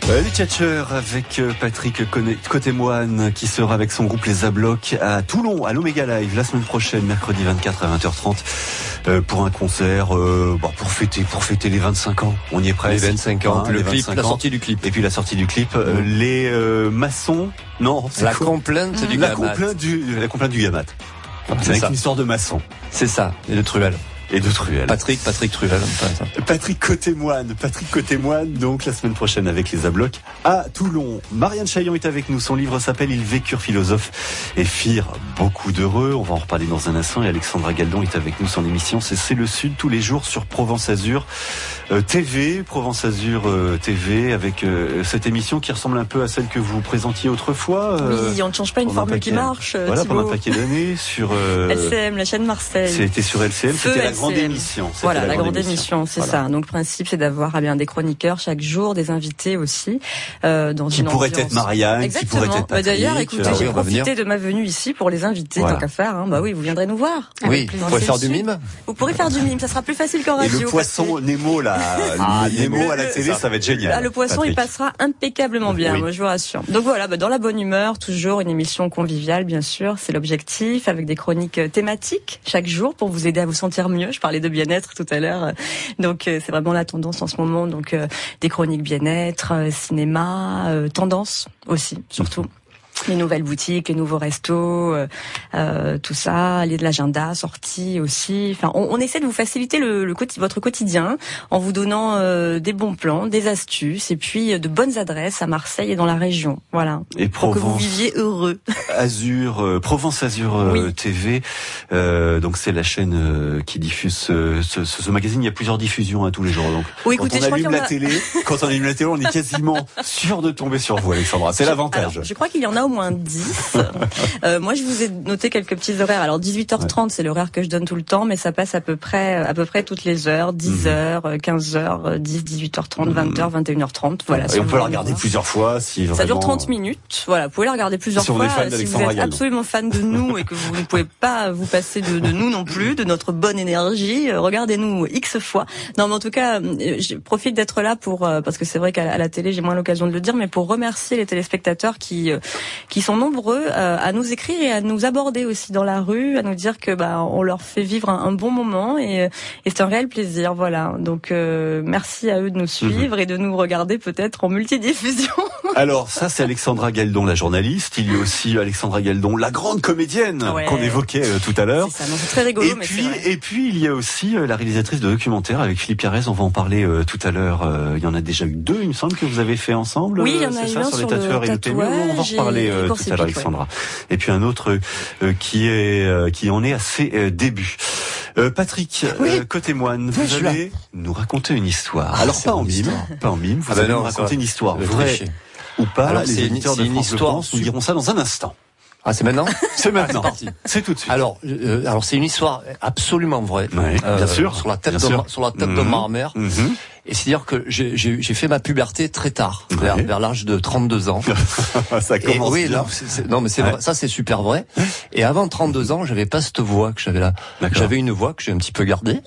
Euh, les Tchatcheurs avec euh, Patrick Côté-Moine qui sera avec son groupe Les Ablocs à Toulon, à l'Omega Live la semaine prochaine, mercredi vingt-quatre à vingt heures trente euh, pour un concert euh, bah, pour fêter pour fêter les vingt-cinq ans. On y est presque. Les vingt-cinq ans, hein, le les clip, vingt-cinq la ans. sortie du clip. Et puis la sortie du clip, euh, les euh, maçons. Non, c'est la quoi complainte du la Gamat. complainte du la complainte du Gamat. C'est avec une histoire de maçon. C'est ça, et de Truel. Et de Truel. Patrick, Patrick Truel. Patrick Côté-Moine, Patrick Côté-Moine, donc la semaine prochaine avec les Ablocs à Toulon. Marianne Chaillan est avec nous. Son livre s'appelle Ils vécurent philosophes et firent beaucoup d'heureux. On va en reparler dans un instant. Et Alexandra Galdon est avec nous. Son émission, c'est C'est le Sud tous les jours sur Provence Azur euh, T V, Provence Azur euh, T V, avec euh, cette émission qui ressemble un peu à celle que vous présentiez autrefois. Euh, oui, on ne change pas une formule qui marche. Voilà, Thibaut. pendant un paquet d'années sur euh, L C M, la chaîne Marseille. C'était sur L C M. Feu C'était la L C M. grande émission. C'était Voilà, la, la grande, grande émission, émission, c'est voilà. ça. Donc le principe, c'est d'avoir eh bien des chroniqueurs chaque jour, des invités aussi, euh, dans qui une pourrait ambiance. être Marianne, Exactement. qui pourrait être Patrick. Bah, d'ailleurs, écoutez, Ah oui, j'ai on va profité venir. de ma venue ici pour les inviter, Voilà. tant qu'à faire. Hein. Bah oui, vous viendrez nous voir. Oui, vous pourrez faire du mime. Vous pourrez faire du mime, ça sera plus facile qu'en Et radio. le poisson Nemo là, Ah, Nemo à la le- télé, ça va être génial. Ah, le poisson, Patrick. il passera impeccablement bien, Oui. moi je vous rassure. Donc voilà, bah, dans la bonne humeur, toujours une émission conviviale, bien sûr, c'est l'objectif, avec des chroniques euh, thématiques chaque jour pour vous aider à vous sentir mieux. Je parlais de bien-être tout à l'heure, donc euh, c'est vraiment la tendance en ce moment. Donc euh, des chroniques bien-être, euh, cinéma, euh, tendance aussi, surtout. Les nouvelles boutiques, les nouveaux restos, euh, euh, tout ça, les de l'agenda, sorties aussi. Enfin, on, on essaie de vous faciliter le, le quoti- votre quotidien en vous donnant euh, des bons plans, des astuces et puis euh, de bonnes adresses à Marseille et dans la région. Voilà. Et Pour que vous Provence viviez heureux. Azur, euh, Provence Azur euh, Oui. T V. Euh, donc c'est la chaîne euh, qui diffuse ce, ce, ce, ce magazine. Il y a plusieurs diffusions hein, tous les jours. Donc Oui, écoutez, quand je on crois allume qu'il y en la a- télé, quand on allume la télé, on est quasiment sûr de tomber sur vous, Alexandra. C'est Je- l'avantage. alors, je crois qu'il y en a au moins dix. euh, moi, je vous ai noté quelques petits horaires. Alors, dix-huit heures trente, c'est l'horaire que je donne tout le temps, mais ça passe à peu près, à peu près toutes les heures, dix heures, quinze heures, dix, dix-huit heures trente, vingt heures, vingt et une heures trente. Voilà. Et si on vous peut la voulez regarder voir. plusieurs fois si vraiment... Ça dure trente minutes. Voilà, vous pouvez la regarder plusieurs Si on fois. est fan si vous d'Alexandra êtes Galdon. absolument fan de nous et que vous ne pouvez pas vous passer de, de nous non plus, de notre bonne énergie, euh, regardez-nous X fois. Non, mais en tout cas, euh, je profite d'être là pour, euh, parce que c'est vrai qu'à la, à la télé, j'ai moins l'occasion de le dire, mais pour remercier les téléspectateurs qui, euh, qui sont nombreux euh, à nous écrire et à nous aborder aussi dans la rue, à nous dire que bah on leur fait vivre un, un bon moment et, et c'est un réel plaisir. Voilà. Donc euh, merci à eux de nous suivre Mhm. et de nous regarder peut-être en multidiffusion. Alors ça c'est Alexandra Galdon, la journaliste. Il y a aussi Alexandra Galdon, la grande comédienne Ouais. qu'on évoquait euh, tout à l'heure. C'est ça, non, c'est très rigolo, Et mais puis, c'est vrai. et puis il y a aussi euh, la réalisatrice de documentaires avec Philippe Carrez. On va en parler euh, tout à l'heure. Euh, il y en a déjà eu deux, il me semble, que vous avez fait ensemble. Oui, il y euh, en a c'est eu ça, un sur les sur le tatoueurs et le P M U. On va en tatouage reparler et euh, course tout à l'heure, hippique, Alexandra. Et puis un autre euh, qui est euh, qui en est à ses euh, débuts. Euh, Patrick, Oui. euh, côté moine, Oui, vous je suis là. allez nous raconter une histoire. Ah, Alors c'est pas une en mime, histoire. pas en mime. Vous Ah ben allez non, nous ça raconter va. une histoire Le vraie tricher. ou pas. Alors, les c'est une- auditeurs c'est de une France Bleu histoire Provence nous sur- diront ça dans un instant. Ah, c'est maintenant? C'est maintenant. C'est parti. C'est tout de suite. Alors, euh, alors c'est une histoire absolument vraie. Ouais, bien sûr. Sur la tête Bien de sûr. Ma- sur la tête de Mhm. ma mère. Mhm. Et c'est-à-dire que j'ai j'ai j'ai fait ma puberté très tard, vers, Ouais. vers l'âge de trente-deux ans. Ça Et commence oui, bien. non, c'est- c'est- non, mais c'est Ouais. vrai, ça c'est super vrai. Et avant trente-deux ans, j'avais pas cette voix que j'avais là. D'accord. J'avais une voix que j'ai un petit peu gardée.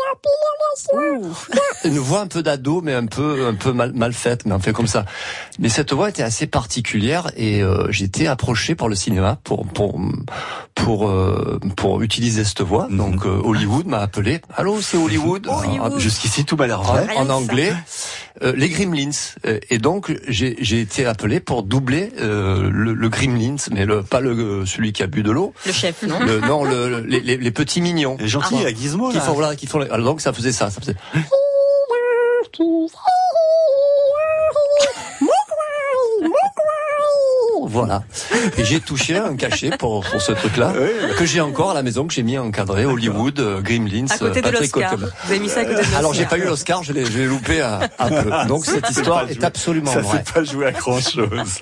Une voix un peu d'ado, mais un peu un peu mal, mal faite, mais un peu comme ça. Mais cette voix était assez particulière et euh, j'étais approché par le cinéma pour pour pour euh, pour utiliser cette voix. Mhm. Donc euh, Hollywood m'a appelé. Allô, c'est Hollywood. Hollywood. Ah, Jusqu'ici tout m'a l'air en, vrai. en anglais, euh, les Gremlins. Euh, Et donc j'ai j'ai été appelé pour doubler euh, le, le Gremlins, mais le pas le celui qui a bu de l'eau. Le chef, non? Le, non, le, le- les, les, les petits mignons. Les gentils Ah. à Gizmo Qui là. font voilà, qui font. Alors donc ça faisait ça, ça faisait. Voilà. Et j'ai touché un cachet pour, pour ce truc-là, que j'ai encore à la maison, que j'ai mis encadré, Hollywood, euh, Gremlins, À côté de Patrick l'Oscar. Coquelin. Vous avez mis ça à côté de l'Oscar. Alors j'ai pas eu l'Oscar, je l'ai, je l'ai loupé à, un peu. Donc cette histoire est absolument Ça vraie. fait pas jouer à grand chose.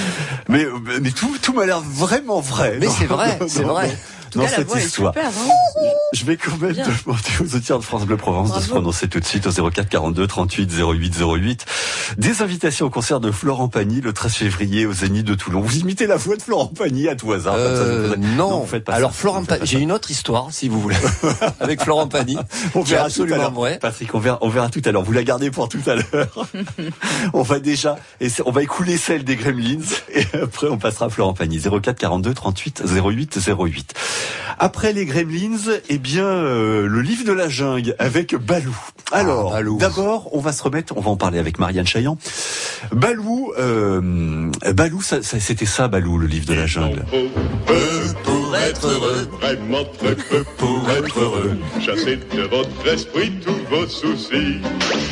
mais mais tout tout m'a l'air vraiment vrai. Mais dans- c'est vrai, dans- c'est dans- vrai. En tout Dans cas, la cette voix est histoire. super, hein. Je vais quand même demander aux auditeurs de France Bleu Provence Bravo. de se prononcer tout de suite au zéro quatre quarante-deux trente-huit zéro huit zéro huit. Des invitations au concert de Florent Pagny le treize février au Zénith de Toulon. Vous imitez la voix de Florent Pagny à tout hasard. Euh, comme ça, non. non faites pas Alors ça. Florent Pagny, j'ai une autre histoire si vous voulez avec Florent Pagny. On verra absolument tout à l'heure. Vrai. Patrick, on verra, on verra tout à l'heure. Vous la gardez pour tout à l'heure. On va déjà, on va écouler celle des Gremlins et après on passera à Florent Pagny. zéro quatre quarante-deux trente-huit zéro huit zéro huit. Après les Gremlins, eh bien euh, le livre de la jungle avec Balou. Alors, ah, Balou. D'abord, on va se remettre, on va en parler avec Marianne Chaillan. Balou, euh, Balou, ça, ça, c'était ça, Balou, le livre de la jungle. Peu pour être heureux, vraiment très peu pour être heureux. Chassez de votre esprit tous vos soucis.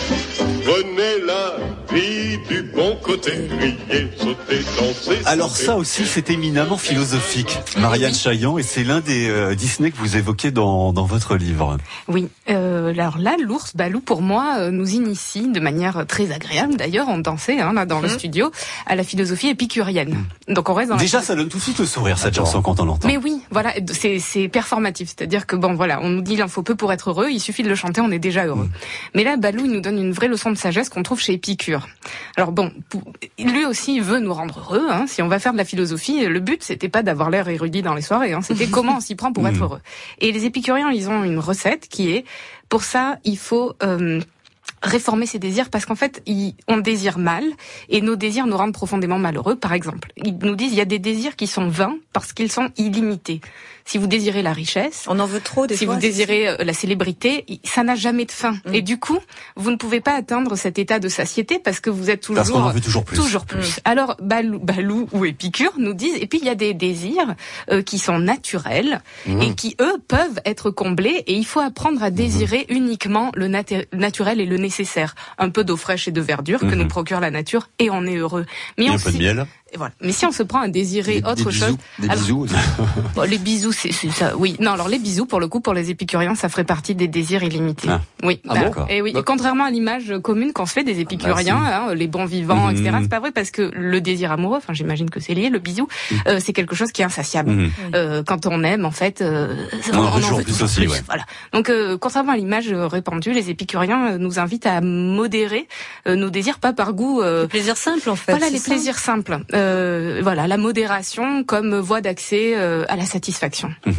Prenez la vie du bon côté, riez, sautez, dansez. Alors ça aussi, c'est éminemment philosophique, Marianne Chaillan, et c'est l'un des euh, Disney que vous évoquez dans, dans votre livre. Oui, euh, alors là, l'ours Balou, pour moi, euh, nous initie de manière très agréable, d'ailleurs, on dansait hein, là dans mmh. le studio, à la philosophie épicurienne. Donc on reste dans Déjà, la... ça donne tout de suite le sourire, cette chanson, quand on l'entend. Mais oui, voilà, c'est, c'est performatif, c'est-à-dire que bon, voilà, on nous dit il en faut peu pour être heureux, il suffit de le chanter, on est déjà heureux. Mmh. Mais là, Balou, il nous donne une vraie leçon de sagesse qu'on trouve chez Épicure. Alors bon, lui aussi veut nous rendre heureux. Hein. Si on va faire de la philosophie, le but c'était pas d'avoir l'air érudit dans les soirées. Hein. C'était comment on s'y prend pour être heureux. Et les épicuriens, ils ont une recette qui est, pour ça, il faut euh, réformer ses désirs parce qu'en fait, ils, on désire mal et nos désirs nous rendent profondément malheureux. Par exemple, ils nous disent il y a des désirs qui sont vains parce qu'ils sont illimités. Si vous désirez la richesse, on en veut trop des si fois, vous désirez la célébrité, ça n'a jamais de fin. Mmh. Et du coup, vous ne pouvez pas atteindre cet état de satiété parce que vous êtes toujours parce qu'on en veut toujours plus. Toujours plus. Mmh. Alors Balou, Balou ou Épicure nous disent et puis il y a des désirs euh, qui sont naturels mmh. et qui eux peuvent être comblés et il faut apprendre à désirer mmh. uniquement le nat- naturel et le nécessaire. Un peu d'eau fraîche et de verdure mmh. que nous procure la nature et on est heureux. Mais et on un peu de miel. Et voilà. Mais si on se prend à désirer des, autre des bisous, chose, des alors, bisous. Bon, les bisous, c'est, c'est ça. Oui, non. Alors les bisous, pour le coup, pour les épicuriens, ça ferait partie des désirs illimités. Ah. Oui. Ah bah, bon, et oui. Et contrairement à l'image commune qu'on se fait des épicuriens, ah bah, hein, les bons vivants, mmh. et cetera. C'est pas vrai parce que le désir amoureux, enfin, j'imagine que c'est lié, le bisou, mmh. euh, c'est quelque chose qui est insatiable. Mmh. Euh, quand on aime, en fait, euh, on, on en veut toujours veut plus toujours aussi. plus. Ouais. Voilà. Donc, euh, contrairement à l'image répandue, les épicuriens nous invitent à modérer euh, nos désirs, pas par goût. Euh, les plaisirs simples, en fait. Voilà, les ça. plaisirs simples. Euh, voilà, la modération comme voie d'accès euh, à la satisfaction. Mmh.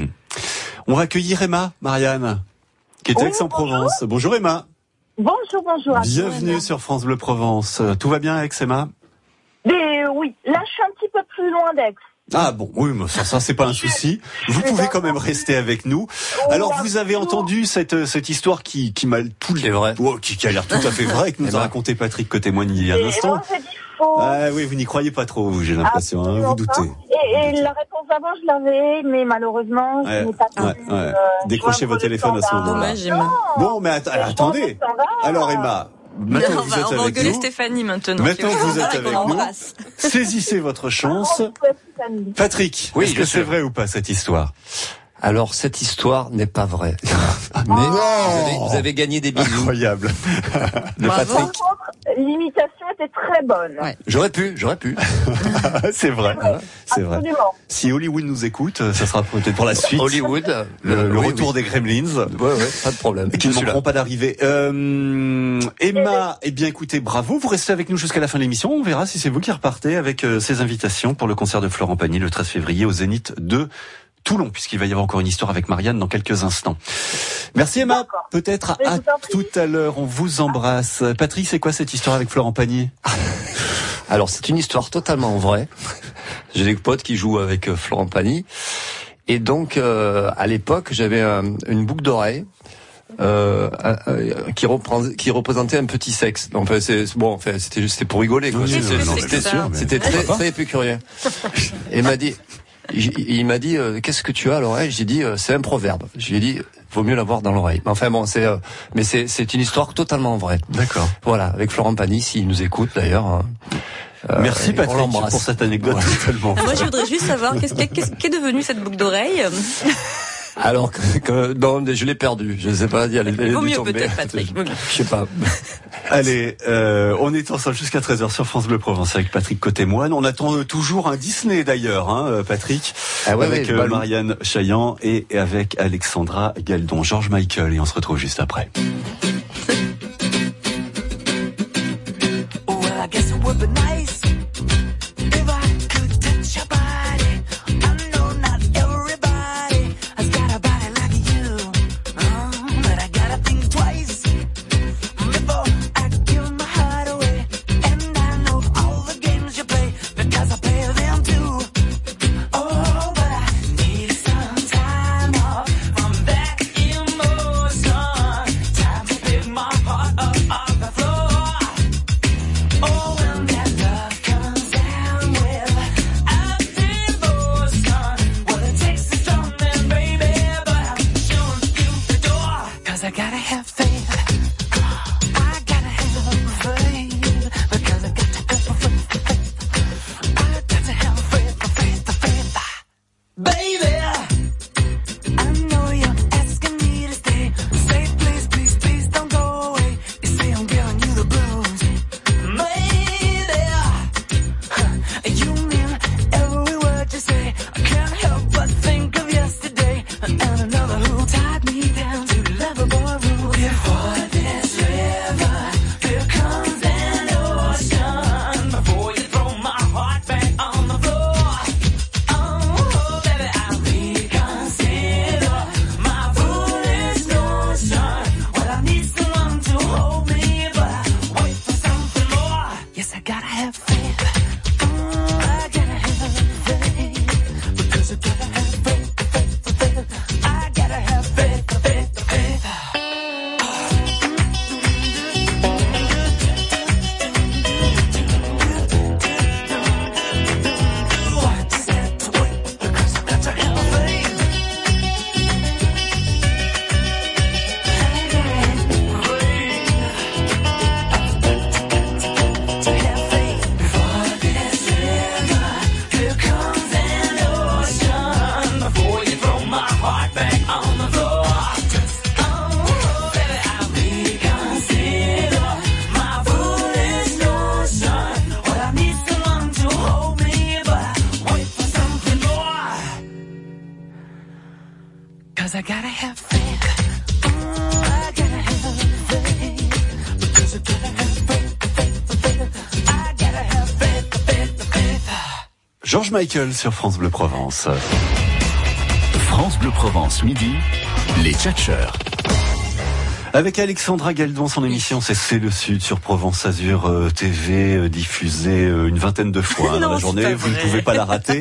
On va accueillir Emma, Marianne, qui est oui, Aix-en-Provence. Bonjour. bonjour Emma. Bonjour, bonjour. À Bienvenue toi, sur France Bleu Provence. Tout va bien avec Emma? Mais oui, là je suis un petit peu plus loin d'Aix. Ah bon, oui, mais ça, ça c'est pas un souci. Vous pouvez quand même rester avec nous. Alors vous avez entendu cette cette histoire qui qui m'a tout qui est vrai, oh, qui, qui a l'air tout à fait vrai, que nous a raconté Patrick que témoigne il y a un instant. Ah oui, vous n'y croyez pas trop, vous, j'ai l'impression, hein, vous doutez. Et, et la réponse d'avant, je l'avais, mais malheureusement, ouais, je n'ai pas pu. Ouais, ouais. Euh, Décrochez vos téléphones à ce moment-là. Dommage, Emma. Bon, mais att- attendez. Alors Emma. Maintenant non, que vous va, êtes on va avec engueuler nous, Stéphanie maintenant. Maintenant que vous êtes avec nous, saisissez votre chance. Patrick, oui, est-ce que c'est vrai ou pas cette histoire? Alors cette histoire n'est pas vraie. Mais vous avez, vous avez gagné des bisous. Incroyable. De Patrick. L'imitation était très bonne. Ouais. J'aurais pu, j'aurais pu. C'est vrai, c'est vrai. Absolument. Si Hollywood nous écoute, ça sera peut-être pour la suite. Hollywood, le, le oui, retour oui. des Gremlins. Ouais, ouais, pas de problème. Qui ne manqueront pas d'arriver. Euh, Emma, eh bien écoutez, bravo, vous restez avec nous jusqu'à la fin de l'émission. On verra si c'est vous qui repartez avec euh, ces invitations pour le concert de Florent Pagny le treize février au Zénith de Toulon, puisqu'il va y avoir encore une histoire avec Marianne dans quelques instants. Merci Emma, d'accord. Peut-être à tout à l'heure, on vous embrasse. Patrick, c'est quoi cette histoire avec Florent Pagny? Alors c'est une histoire totalement vraie. J'ai des potes qui jouent avec Florent Pagny. Et donc euh, à l'époque, j'avais euh, une boucle d'oreille euh, euh, qui, reprend, qui représentait un petit sexe. Donc c'est bon, enfin, c'était juste c'était pour rigoler quoi. Oui, c'était, non, c'était, c'était, sûr, c'était très très épicurien. Et il m'a dit il m'a dit euh, qu'est-ce que tu as à l'oreille? J'ai dit euh, c'est un proverbe. Je lui ai dit vaut mieux l'avoir dans l'oreille. Enfin bon, c'est euh, mais c'est c'est une histoire totalement vraie. D'accord. Voilà, avec Florent Pagny s'il nous écoute d'ailleurs. Hein. Euh, Merci Patrick pour cette anecdote ouais. totalement vraie. Moi je voudrais juste savoir qu'est-ce qu'est, qu'est, qu'est devenu cette boucle d'oreille. Alors que, que non, je l'ai perdu. Je ne sais pas. Il y a les, les Vaut mieux tombés. peut-être, Patrick. Je sais pas. Allez, euh, on est ensemble jusqu'à treize heures sur France Bleu Provence avec Patrick Côté-Moine. On attend toujours un Disney d'ailleurs, hein, Patrick, ah ouais, avec ouais, euh, bah, Marianne Chaillan et, et avec Alexandra Galdon, George Michael, et on se retrouve juste après. George Michael sur France Bleu Provence. France Bleu Provence, midi, les tchatcheurs. Avec Alexandra Galdon, son émission c'est C'est le Sud sur Provence Azur euh, T V, euh, diffusée euh, une vingtaine de fois hein, non, dans la journée. Vous ne pouvez pas la rater.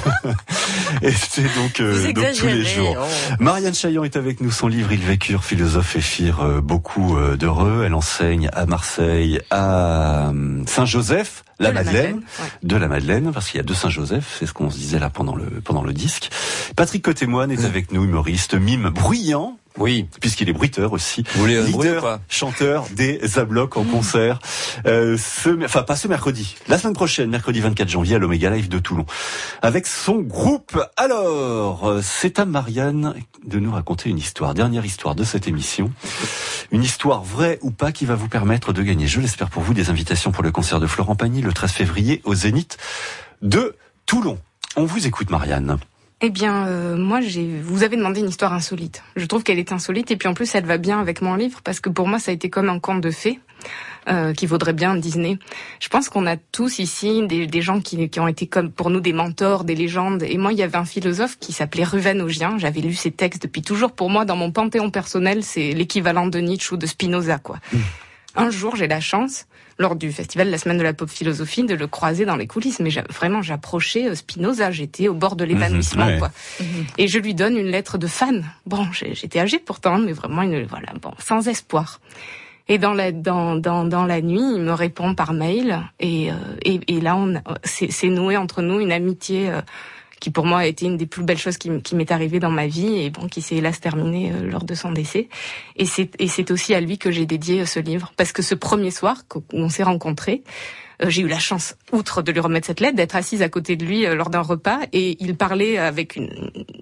Et c'est donc, euh, donc tous les jours. Oh. Marianne Chaillan est avec nous. Son livre, Ils vécurent, philosophes et firent euh, beaucoup euh, d'heureux. Elle enseigne à Marseille, à euh, Saint-Joseph, la de Madeleine, la Madeleine ouais. de la Madeleine, parce qu'il y a deux Saint-Joseph, c'est ce qu'on se disait là pendant le pendant le disque. Patrick Côté-Moine est mmh. avec nous, humoriste, mime bruyant. Oui, puisqu'il est bruiteur aussi. Vous voulez un leader, bruit ou quoi ? Chanteur des Zablocs en concert. Euh, ce, enfin pas ce mercredi, la semaine prochaine, mercredi vingt-quatre janvier à l'Omega Live de Toulon, avec son groupe. Alors, c'est à Marianne de nous raconter une histoire, dernière histoire de cette émission, une histoire vraie ou pas qui va vous permettre de gagner, je l'espère pour vous, des invitations pour le concert de Florent Pagny le treize février au Zénith de Toulon. On vous écoute, Marianne. Eh bien, euh, moi, j'ai. Vous avez demandé une histoire insolite. Je trouve qu'elle est insolite et puis en plus, elle va bien avec mon livre parce que pour moi, ça a été comme un conte de fées euh, qui vaudrait bien Disney. Je pense qu'on a tous ici des, des gens qui, qui ont été comme pour nous des mentors, des légendes. Et moi, il y avait un philosophe qui s'appelait Ruven Augien. J'avais lu ses textes depuis toujours. Pour moi, dans mon panthéon personnel, c'est l'équivalent de Nietzsche ou de Spinoza, quoi. Mmh. Un jour, j'ai la chance, lors du festival de la Semaine de la Pop Philosophie, de le croiser dans les coulisses. Mais j'a, vraiment, j'approchais Spinoza. J'étais au bord de l'évanouissement, mmh, ouais. quoi. Mmh. Et je lui donne une lettre de fan. Bon, j'étais âgée pourtant, mais vraiment une, voilà, bon, sans espoir. Et dans la, dans, dans, dans la nuit, il me répond par mail. Et, euh, et, et là, on, c'est, c'est noué entre nous une amitié, euh, qui pour moi a été une des plus belles choses qui, qui m'est arrivée dans ma vie et bon, qui s'est hélas terminée euh, lors de son décès. Et c'est, et c'est aussi à lui que j'ai dédié euh, ce livre. Parce que ce premier soir où on s'est rencontrés, euh, j'ai eu la chance, outre de lui remettre cette lettre, d'être assise à côté de lui euh, lors d'un repas et il parlait avec une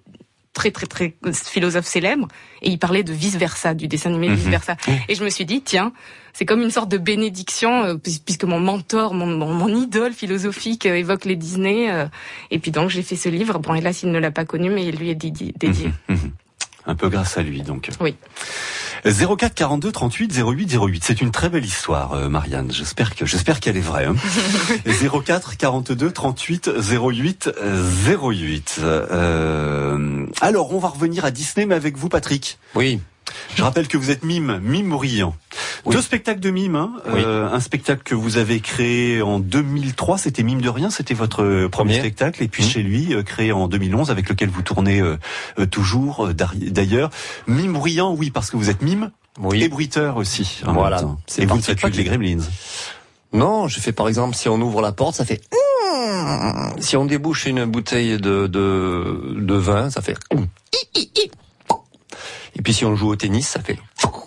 très très très philosophe célèbre, et il parlait de vice versa, du dessin animé Mhm. vice versa. Et je me suis dit, tiens, c'est comme une sorte de bénédiction, euh, puis- puisque mon mentor, mon, mon, mon idole philosophique euh, évoque les Disney. euh, et puis donc j'ai fait ce livre. Bon, hélas, il ne l'a pas connu, mais il lui est dédié. dédié. Mhm, mhm. Un peu grâce à lui, donc. Oui. zéro quatre quarante-deux trente-huit zéro huit zéro huit. C'est une très belle histoire, euh, Marianne. J'espère que j'espère qu'elle est vraie. Hein. zéro quatre quarante-deux trente-huit zéro huit zéro huit. Euh, alors, on va revenir à Disney, mais avec vous, Patrick. Oui. Je rappelle que vous êtes mime, mime Morillan. Oui. Deux spectacles de mime. Hein. Oui. Euh, un spectacle que vous avez créé en deux mille trois, c'était Mime de rien, c'était votre premier, premier spectacle. Et puis Mmh. chez lui, euh, créé en deux mille onze, avec lequel vous tournez euh, euh, toujours, euh, d'ailleurs. Mime Morillan, oui, parce que vous êtes mime Oui. et bruiteur aussi. En Voilà. même temps. C'est Et vous ne faites pas que les particulier. Gremlins. Non, je fais par exemple, si on ouvre la porte, ça fait... Si on débouche une bouteille de, de, de vin, ça fait... Et puis si on joue au tennis, ça fait...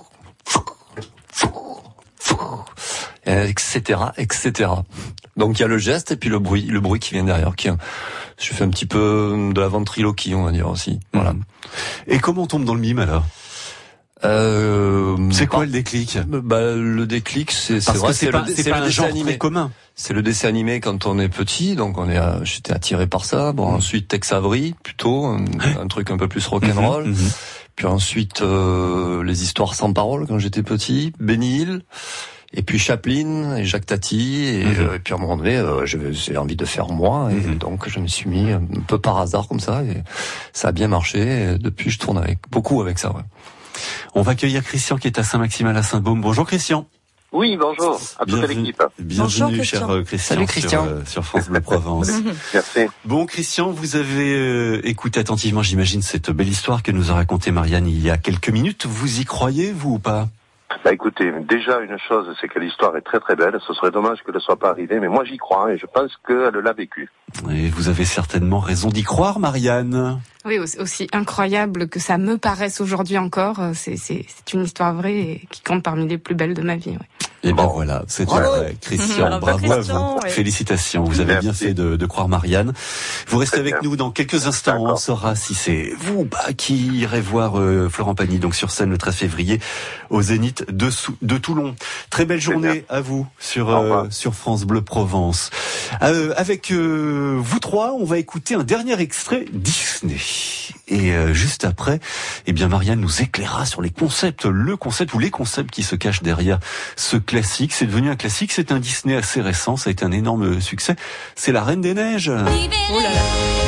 etc, et cetera. Donc il y a le geste et puis le bruit, le bruit qui vient derrière. Qui, je fais un petit peu de la ventriloquie, on va dire aussi. Voilà. Et comment on tombe dans le mime alors? Euh, C'est quoi par- le déclic? Bah, le déclic, c'est c'est Parce vrai, que c'est pas, le, c'est pas le un dessin genre animé très commun. C'est le dessin animé quand on est petit, donc on est, euh, j'étais attiré par ça. Bon, ensuite Tex Avery, plutôt un, un truc un peu plus rock'n'roll. Mhm, mhm. Puis ensuite euh, les histoires sans parole quand j'étais petit, Benny Hill. Et puis Chaplin et Jacques Tati, et, Mhm. euh, et puis à un moment donné, euh, j'avais j'ai envie de faire moi, et Mhm. donc je me suis mis un peu par hasard comme ça, et ça a bien marché. Et depuis, je tourne avec beaucoup avec ça. Ouais. On va accueillir Christian qui est à Saint-Maximin à Saint-Baume. Bonjour Christian. Oui, bonjour à toute Bienvenue. l'équipe. Bienvenue, Bonjour, cher Christian. euh, Christian. Salut, Christian. Sur, euh, sur France Bleu Provence. Merci. Bon, Christian, vous avez euh, écouté attentivement, j'imagine, cette belle histoire que nous a racontée Marianne il y a quelques minutes. Vous y croyez, vous, ou pas? Bah écoutez, déjà une chose, c'est que l'histoire est très très belle. Ce serait dommage que ne soit pas arrivé, mais moi j'y crois et je pense qu'elle l'a vécu. Et vous avez certainement raison d'y croire, Marianne. Oui, aussi, aussi incroyable que ça me paraisse aujourd'hui encore, euh, c'est, c'est, c'est une histoire vraie et qui compte parmi les plus belles de ma vie. Ouais. Et ben voilà, c'est vrai, Christian. Bravo, Bravo à Christian, vous. ouais. Félicitations. Vous avez Merci. bien fait de, de croire Marianne. Vous restez Très avec bien. nous dans quelques instants. D'accord. On saura si c'est vous bah, qui irez voir euh, Florent Pagny donc sur scène le treize février au Zénith de, Sou- de Toulon. Très belle Très journée à vous sur Au revoir. euh, sur France Bleu Provence. Euh, avec euh, vous trois, on va écouter un dernier extrait Disney. Et euh, juste après, eh bien Marianne nous éclairera sur les concepts, le concept ou les concepts qui se cachent derrière ce classique. C'est devenu un classique, c'est un Disney assez récent, ça a été un énorme succès. C'est La Reine des Neiges. Oh là là.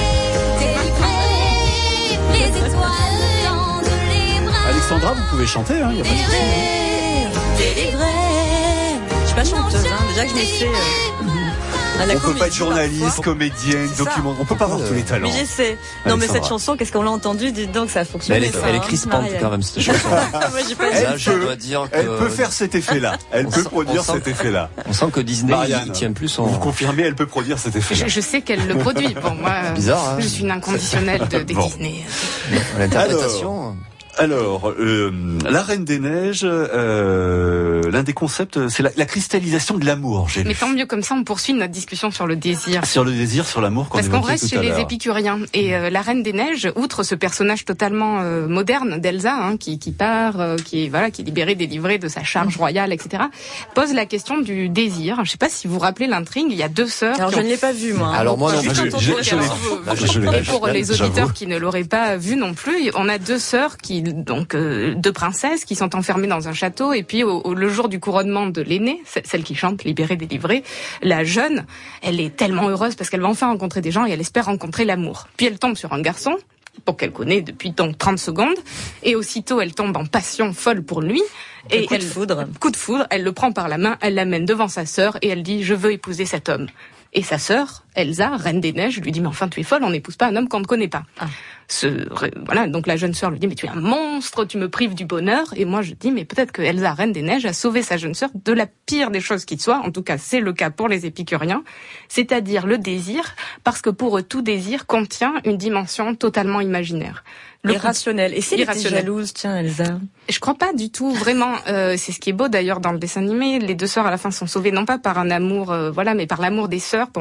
Les étoiles tendent les bras. Alexandra, vous pouvez chanter, hein, y a pas de souci. Délivré. Je suis pas chanteuse, hein. Déjà que je me sais. Euh, à la On peut comédie, pas être journaliste, parfois. comédienne, C'est ça. document, on peut pas avoir tous les talents. Mais j'essaie. Non, mais Alexandra. cette chanson, qu'est-ce qu'on l'a entendue? Dites donc, ça a Mais fonctionné. elle est, ça, elle est hein, crispante Marianne. quand même cette chanson. Moi, j'ai pas dit. Là, je dois dire que Elle peut faire cet effet-là. Elle On peut sent- produire on sent cet que- effet-là. on sent que Disney Marianne, il tient plus son. Vous confirmez, elle peut produire cet effet-là. Je, je sais qu'elle le produit. Bon, moi, euh, Bizarre, hein. je suis une inconditionnelle de, de Bon. Disney. L'interprétation. Alors, euh, La Reine des Neiges, euh, l'un des concepts, c'est la, la cristallisation de l'amour. J'ai Mais lu. tant mieux, comme ça, on poursuit notre discussion sur le désir. Sur le désir, sur l'amour qu'on Parce qu'on évoquait reste tout chez à les l'heure. épicuriens. Et euh, la Reine des Neiges, outre ce personnage totalement euh, moderne d'Elsa, hein, qui, qui part, euh, qui est voilà, qui est libérée, délivrée de sa charge royale, et cetera, pose la question du désir. Je ne sais pas si vous vous rappelez l'intrigue. Il y a deux sœurs. Alors, qui je ont- ne l'ai pas vu, moi. Alors, moi, non, Juste je- entendu je- parler. je l'ai Alors, vu. vous- Là, je- je l'ai Et vu. pour Là, les j'avoue. auditeurs qui ne l'auraient pas vu non plus, on a deux sœurs qui, donc euh, deux princesses qui sont enfermées dans un château. Et puis au, au- le jour du couronnement de l'aînée, c- celle qui chante libérée, délivrée, la jeune, elle est tellement heureuse parce qu'elle va enfin rencontrer des gens et elle espère rencontrer l'amour. Puis elle tombe sur un garçon, pour qu'elle connaît depuis donc trente secondes, et aussitôt elle tombe en passion folle pour lui. Et coup de elle, foudre. coup de foudre, elle le prend par la main, elle l'amène devant sa sœur et elle dit « Je veux épouser cet homme ». Et sa sœur, Elsa, Reine des Neiges, lui dit « Mais enfin, tu es folle, on n'épouse pas un homme qu'on ne connaît pas. Ah. » Ce, voilà, donc la jeune sœur lui dit « Mais tu es un monstre, tu me prives du bonheur. » Et moi je dis « Mais peut-être que Elsa, Reine des Neiges, a sauvé sa jeune sœur de la pire des choses qui soit. » En tout cas, c'est le cas pour les épicuriens, c'est-à-dire le désir, parce que pour eux, tout désir contient une dimension totalement imaginaire. Le Irrationnel. Et si elle était Irrationnel. jalouse, tiens, Elsa? Je crois pas du tout, vraiment. Euh, c'est ce qui est beau d'ailleurs dans le dessin animé. Les deux sœurs à la fin sont sauvées non pas par un amour, euh, voilà, mais par l'amour des sœurs. Bon,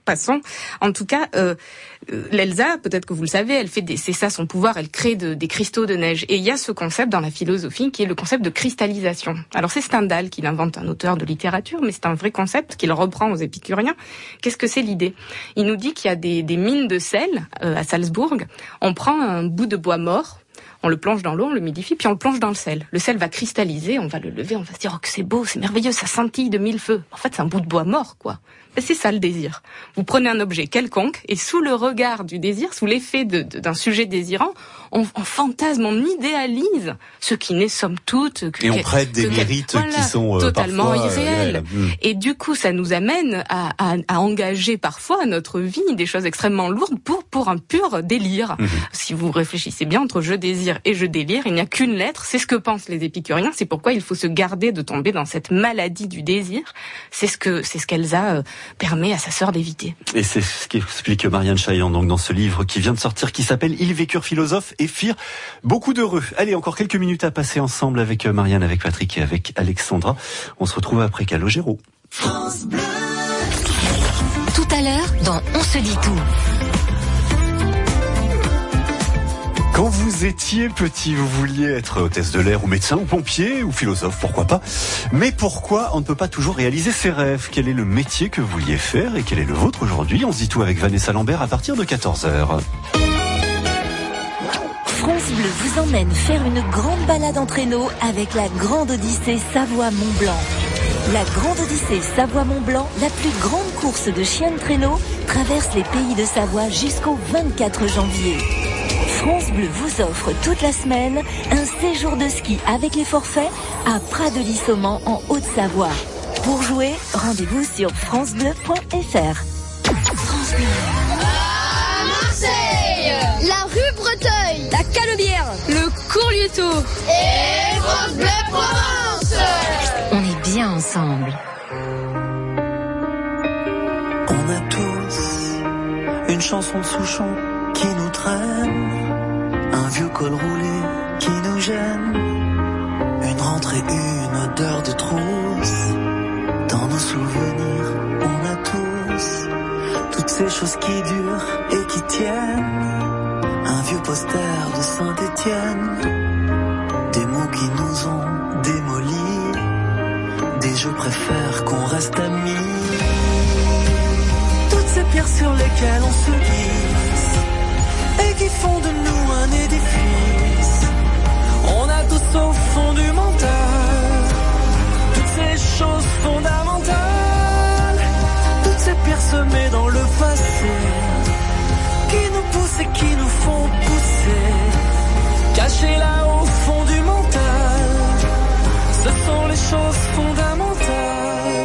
façon. En tout cas, euh, l'Elsa, peut-être que vous le savez, elle fait des, c'est ça son pouvoir, elle crée de, des cristaux de neige. Et il y a ce concept dans la philosophie qui est le concept de cristallisation. Alors c'est Stendhal qui l'invente, un auteur de littérature, mais c'est un vrai concept qu'il reprend aux épicuriens. Qu'est-ce que c'est l'idée? Il nous dit qu'il y a des, des mines de sel euh, à Salzbourg. On prend un bout de bois mort, on le plonge dans l'eau, on le humidifie, puis on le plonge dans le sel. Le sel va cristalliser, on va le lever, on va se dire « Oh, que c'est beau, c'est merveilleux, ça scintille de mille feux ». En fait, c'est un bout de bois mort, quoi. Et c'est ça le désir. Vous prenez un objet quelconque, et sous le regard du désir, sous l'effet de, de, d'un sujet désirant, on, on fantasme, on idéalise ce qui n'est somme toute... Que, et on prête des que, mérites voilà, qui sont euh, totalement parfois, irréels. Euh, et du coup, ça nous amène à, à, à engager parfois notre vie des choses extrêmement lourdes pour, pour un pur délire. Mmh. Si vous réfléchissez bien, entre je désire et je délire, il n'y a qu'une lettre, c'est ce que pensent les épicuriens, c'est pourquoi il faut se garder de tomber dans cette maladie du désir. C'est ce que c'est ce qu'Elsa euh, permet à sa sœur d'éviter. Et c'est ce qu'explique Marianne Chaillan donc dans ce livre qui vient de sortir, qui s'appelle Ils vécurent philosophes et firent beaucoup d'heureux. Allez, encore quelques minutes à passer ensemble avec Marianne, avec Patrick et avec Alexandra. On se retrouve après Calogero. France Bleu. Tout à l'heure, dans On se dit tout. Quand vous étiez petit, vous vouliez être hôtesse de l'air ou médecin ou pompier ou philosophe, pourquoi pas. Mais pourquoi on ne peut pas toujours réaliser ses rêves? Quel est le métier que vous vouliez faire et quel est le vôtre aujourd'hui? On se dit tout avec Vanessa Lambert à partir de quatorze heures. France Bleu vous emmène faire une grande balade en traîneau avec la Grande Odyssée Savoie-Mont-Blanc. La Grande Odyssée Savoie-Mont-Blanc, la plus grande course de chiens de traîneau, traverse les pays de Savoie jusqu'au vingt-quatre janvier. France Bleu vous offre toute la semaine un séjour de ski avec les forfaits à Prat-de-Lissomment en Haute-Savoie. Pour jouer, rendez-vous sur francebleu point f r. France Bleu. À Marseille, la rue Breteuil, la Canebière, le Courlietou et France Bleu Provence. On est bien ensemble. On a tous une chanson de Souchon qui nous traîne, un vieux col roulé qui nous gêne, une rentrée, une odeur de trousse. Dans nos souvenirs, on a tous toutes ces choses qui durent et qui tiennent, un vieux poster de Saint-Étienne, des mots qui nous ont démolis, des je préfère qu'on reste amis, toutes ces pierres sur lesquelles on se glisse et qui font de nous un édifice. On a tous au fond du mental toutes ces choses fondamentales, toutes ces pierres semées dans le passé qui nous poussent et qui nous font pousser, cachées là au fond du mental. Ce sont les choses fondamentales.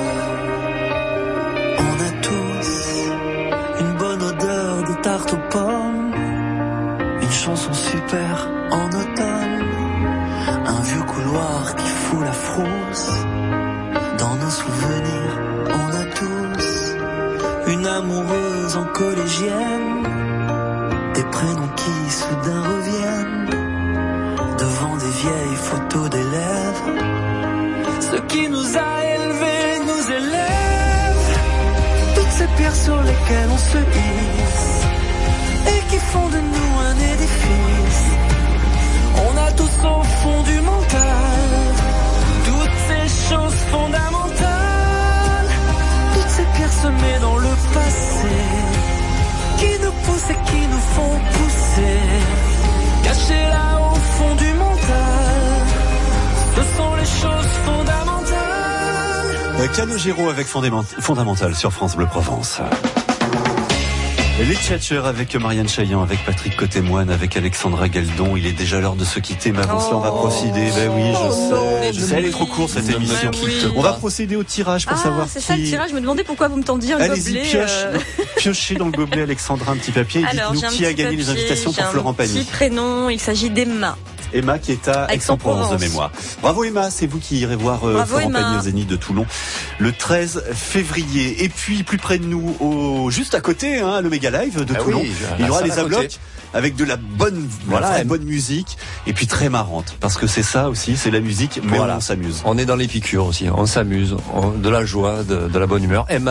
On a tous une bonne odeur de tarte aux pommes, une chanson super en automne, un vieux couloir qui fout la frousse. Dans nos souvenirs, on a tous une amoureuse en collégienne, des prénoms qui soudain reviennent devant des vieilles photos d'élèves. Ce qui nous a élevés nous élève, toutes ces pierres sur lesquelles on se hisse et qui font de nous un édifice. On a tous au fond du mental toutes ces choses fondamentales, toutes ces pierres semées dans le passé qui nous poussent et qui nous font pousser, cachées là au fond du mental. Ce sont les choses fondamentales. Calogero avec Fondamental sur France Bleu Provence. Les Tchatcheurs avec Marianne Chaillan, avec Patrick Cotémoine, avec Alexandra Galdon. Il est déjà l'heure de se quitter, mais avant cela, on va procéder. Ben oui, je sais, je sais, elle est trop courte cette émission. Oui. On va procéder au tirage pour ah, savoir c'est qui... ça le tirage. Je me demandais pourquoi vous me tendiez un Allez-y, gobelet. pioche, euh... piochez dans le gobelet, Alexandra, un petit papier. Et Alors, dites-nous qui a gagné papier, les invitations pour Florent Pagny. Petit prénom, il s'agit d'Emma. Emma qui est à Aix-en-Provence de mémoire. Bravo Emma, c'est vous qui irez voir euh, Florent Pagny au Zénith de Toulon le treize février. Et puis plus près de nous, au juste à côté, hein, le Méga Live de ah Toulon. Oui, il y aura les Ablocs avec de la bonne, voilà, la bonne musique et puis très marrante parce que c'est ça aussi, c'est la musique, mais voilà. On s'amuse. On est dans l'épicure aussi, on s'amuse, on, de la joie, de, de la bonne humeur. Emma,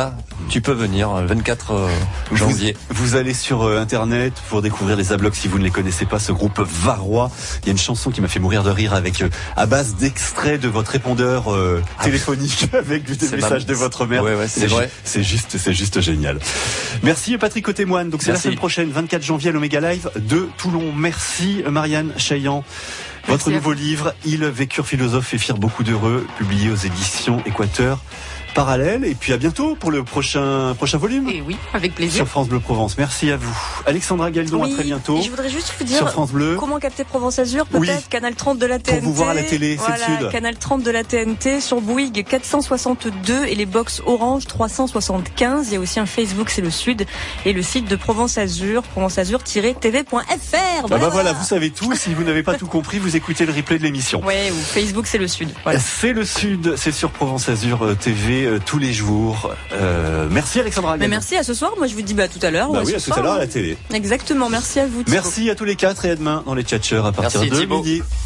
tu peux venir vingt-quatre janvier. Vous, vous allez sur euh, internet pour découvrir les Ablocs si vous ne les connaissez pas, ce groupe varois. Il y a une chanson qui m'a fait mourir de rire avec euh, à base d'extraits de votre répondeur euh, ah, téléphonique avec des messages de votre mère. Ouais, ouais, c'est, c'est vrai. C'est juste, c'est juste génial. Merci Patrick Autémoine. Donc c'est Merci. La semaine prochaine, vingt-quatre janvier à l'Omega Live de Toulon. Merci Marianne Chaillan. Votre Merci nouveau livre, Ils vécurent philosophes et firent beaucoup d'heureux, publié aux éditions Équateur Parallèle. Et puis à bientôt pour le prochain prochain volume. Et oui, avec plaisir. Sur France Bleu Provence. Merci à vous. Alexandra Galdon, oui, à très bientôt. Je voudrais juste vous dire sur France Bleu. Comment capter Provence Azur, peut-être oui. Canal trente de la T N T. Pour vous voir à la télé, voilà, c'est le sud. Canal trente de la T N T sur Bouygues quatre cent soixante-deux et les box Orange trois cent soixante-quinze. Il y a aussi un Facebook, c'est le sud, et le site de Provence Azur, provence azur tiret t v point f r. Voilà. Ah bah voilà, vous savez tout. Si vous n'avez pas tout compris, vous écoutez le replay de l'émission. Oui, ou Facebook, c'est le sud. Voilà. C'est le sud, c'est sur Provence Azur T V euh, tous les jours. Euh, merci Alexandra. Mais merci, à ce soir. Moi je vous dis bah, à tout à l'heure. Bah oui, à tout à l'heure à la télé. Exactement, merci à vous Thibaut. Merci à tous les quatre et à demain dans les Tchatcheurs à partir merci, de Thibaut. midi.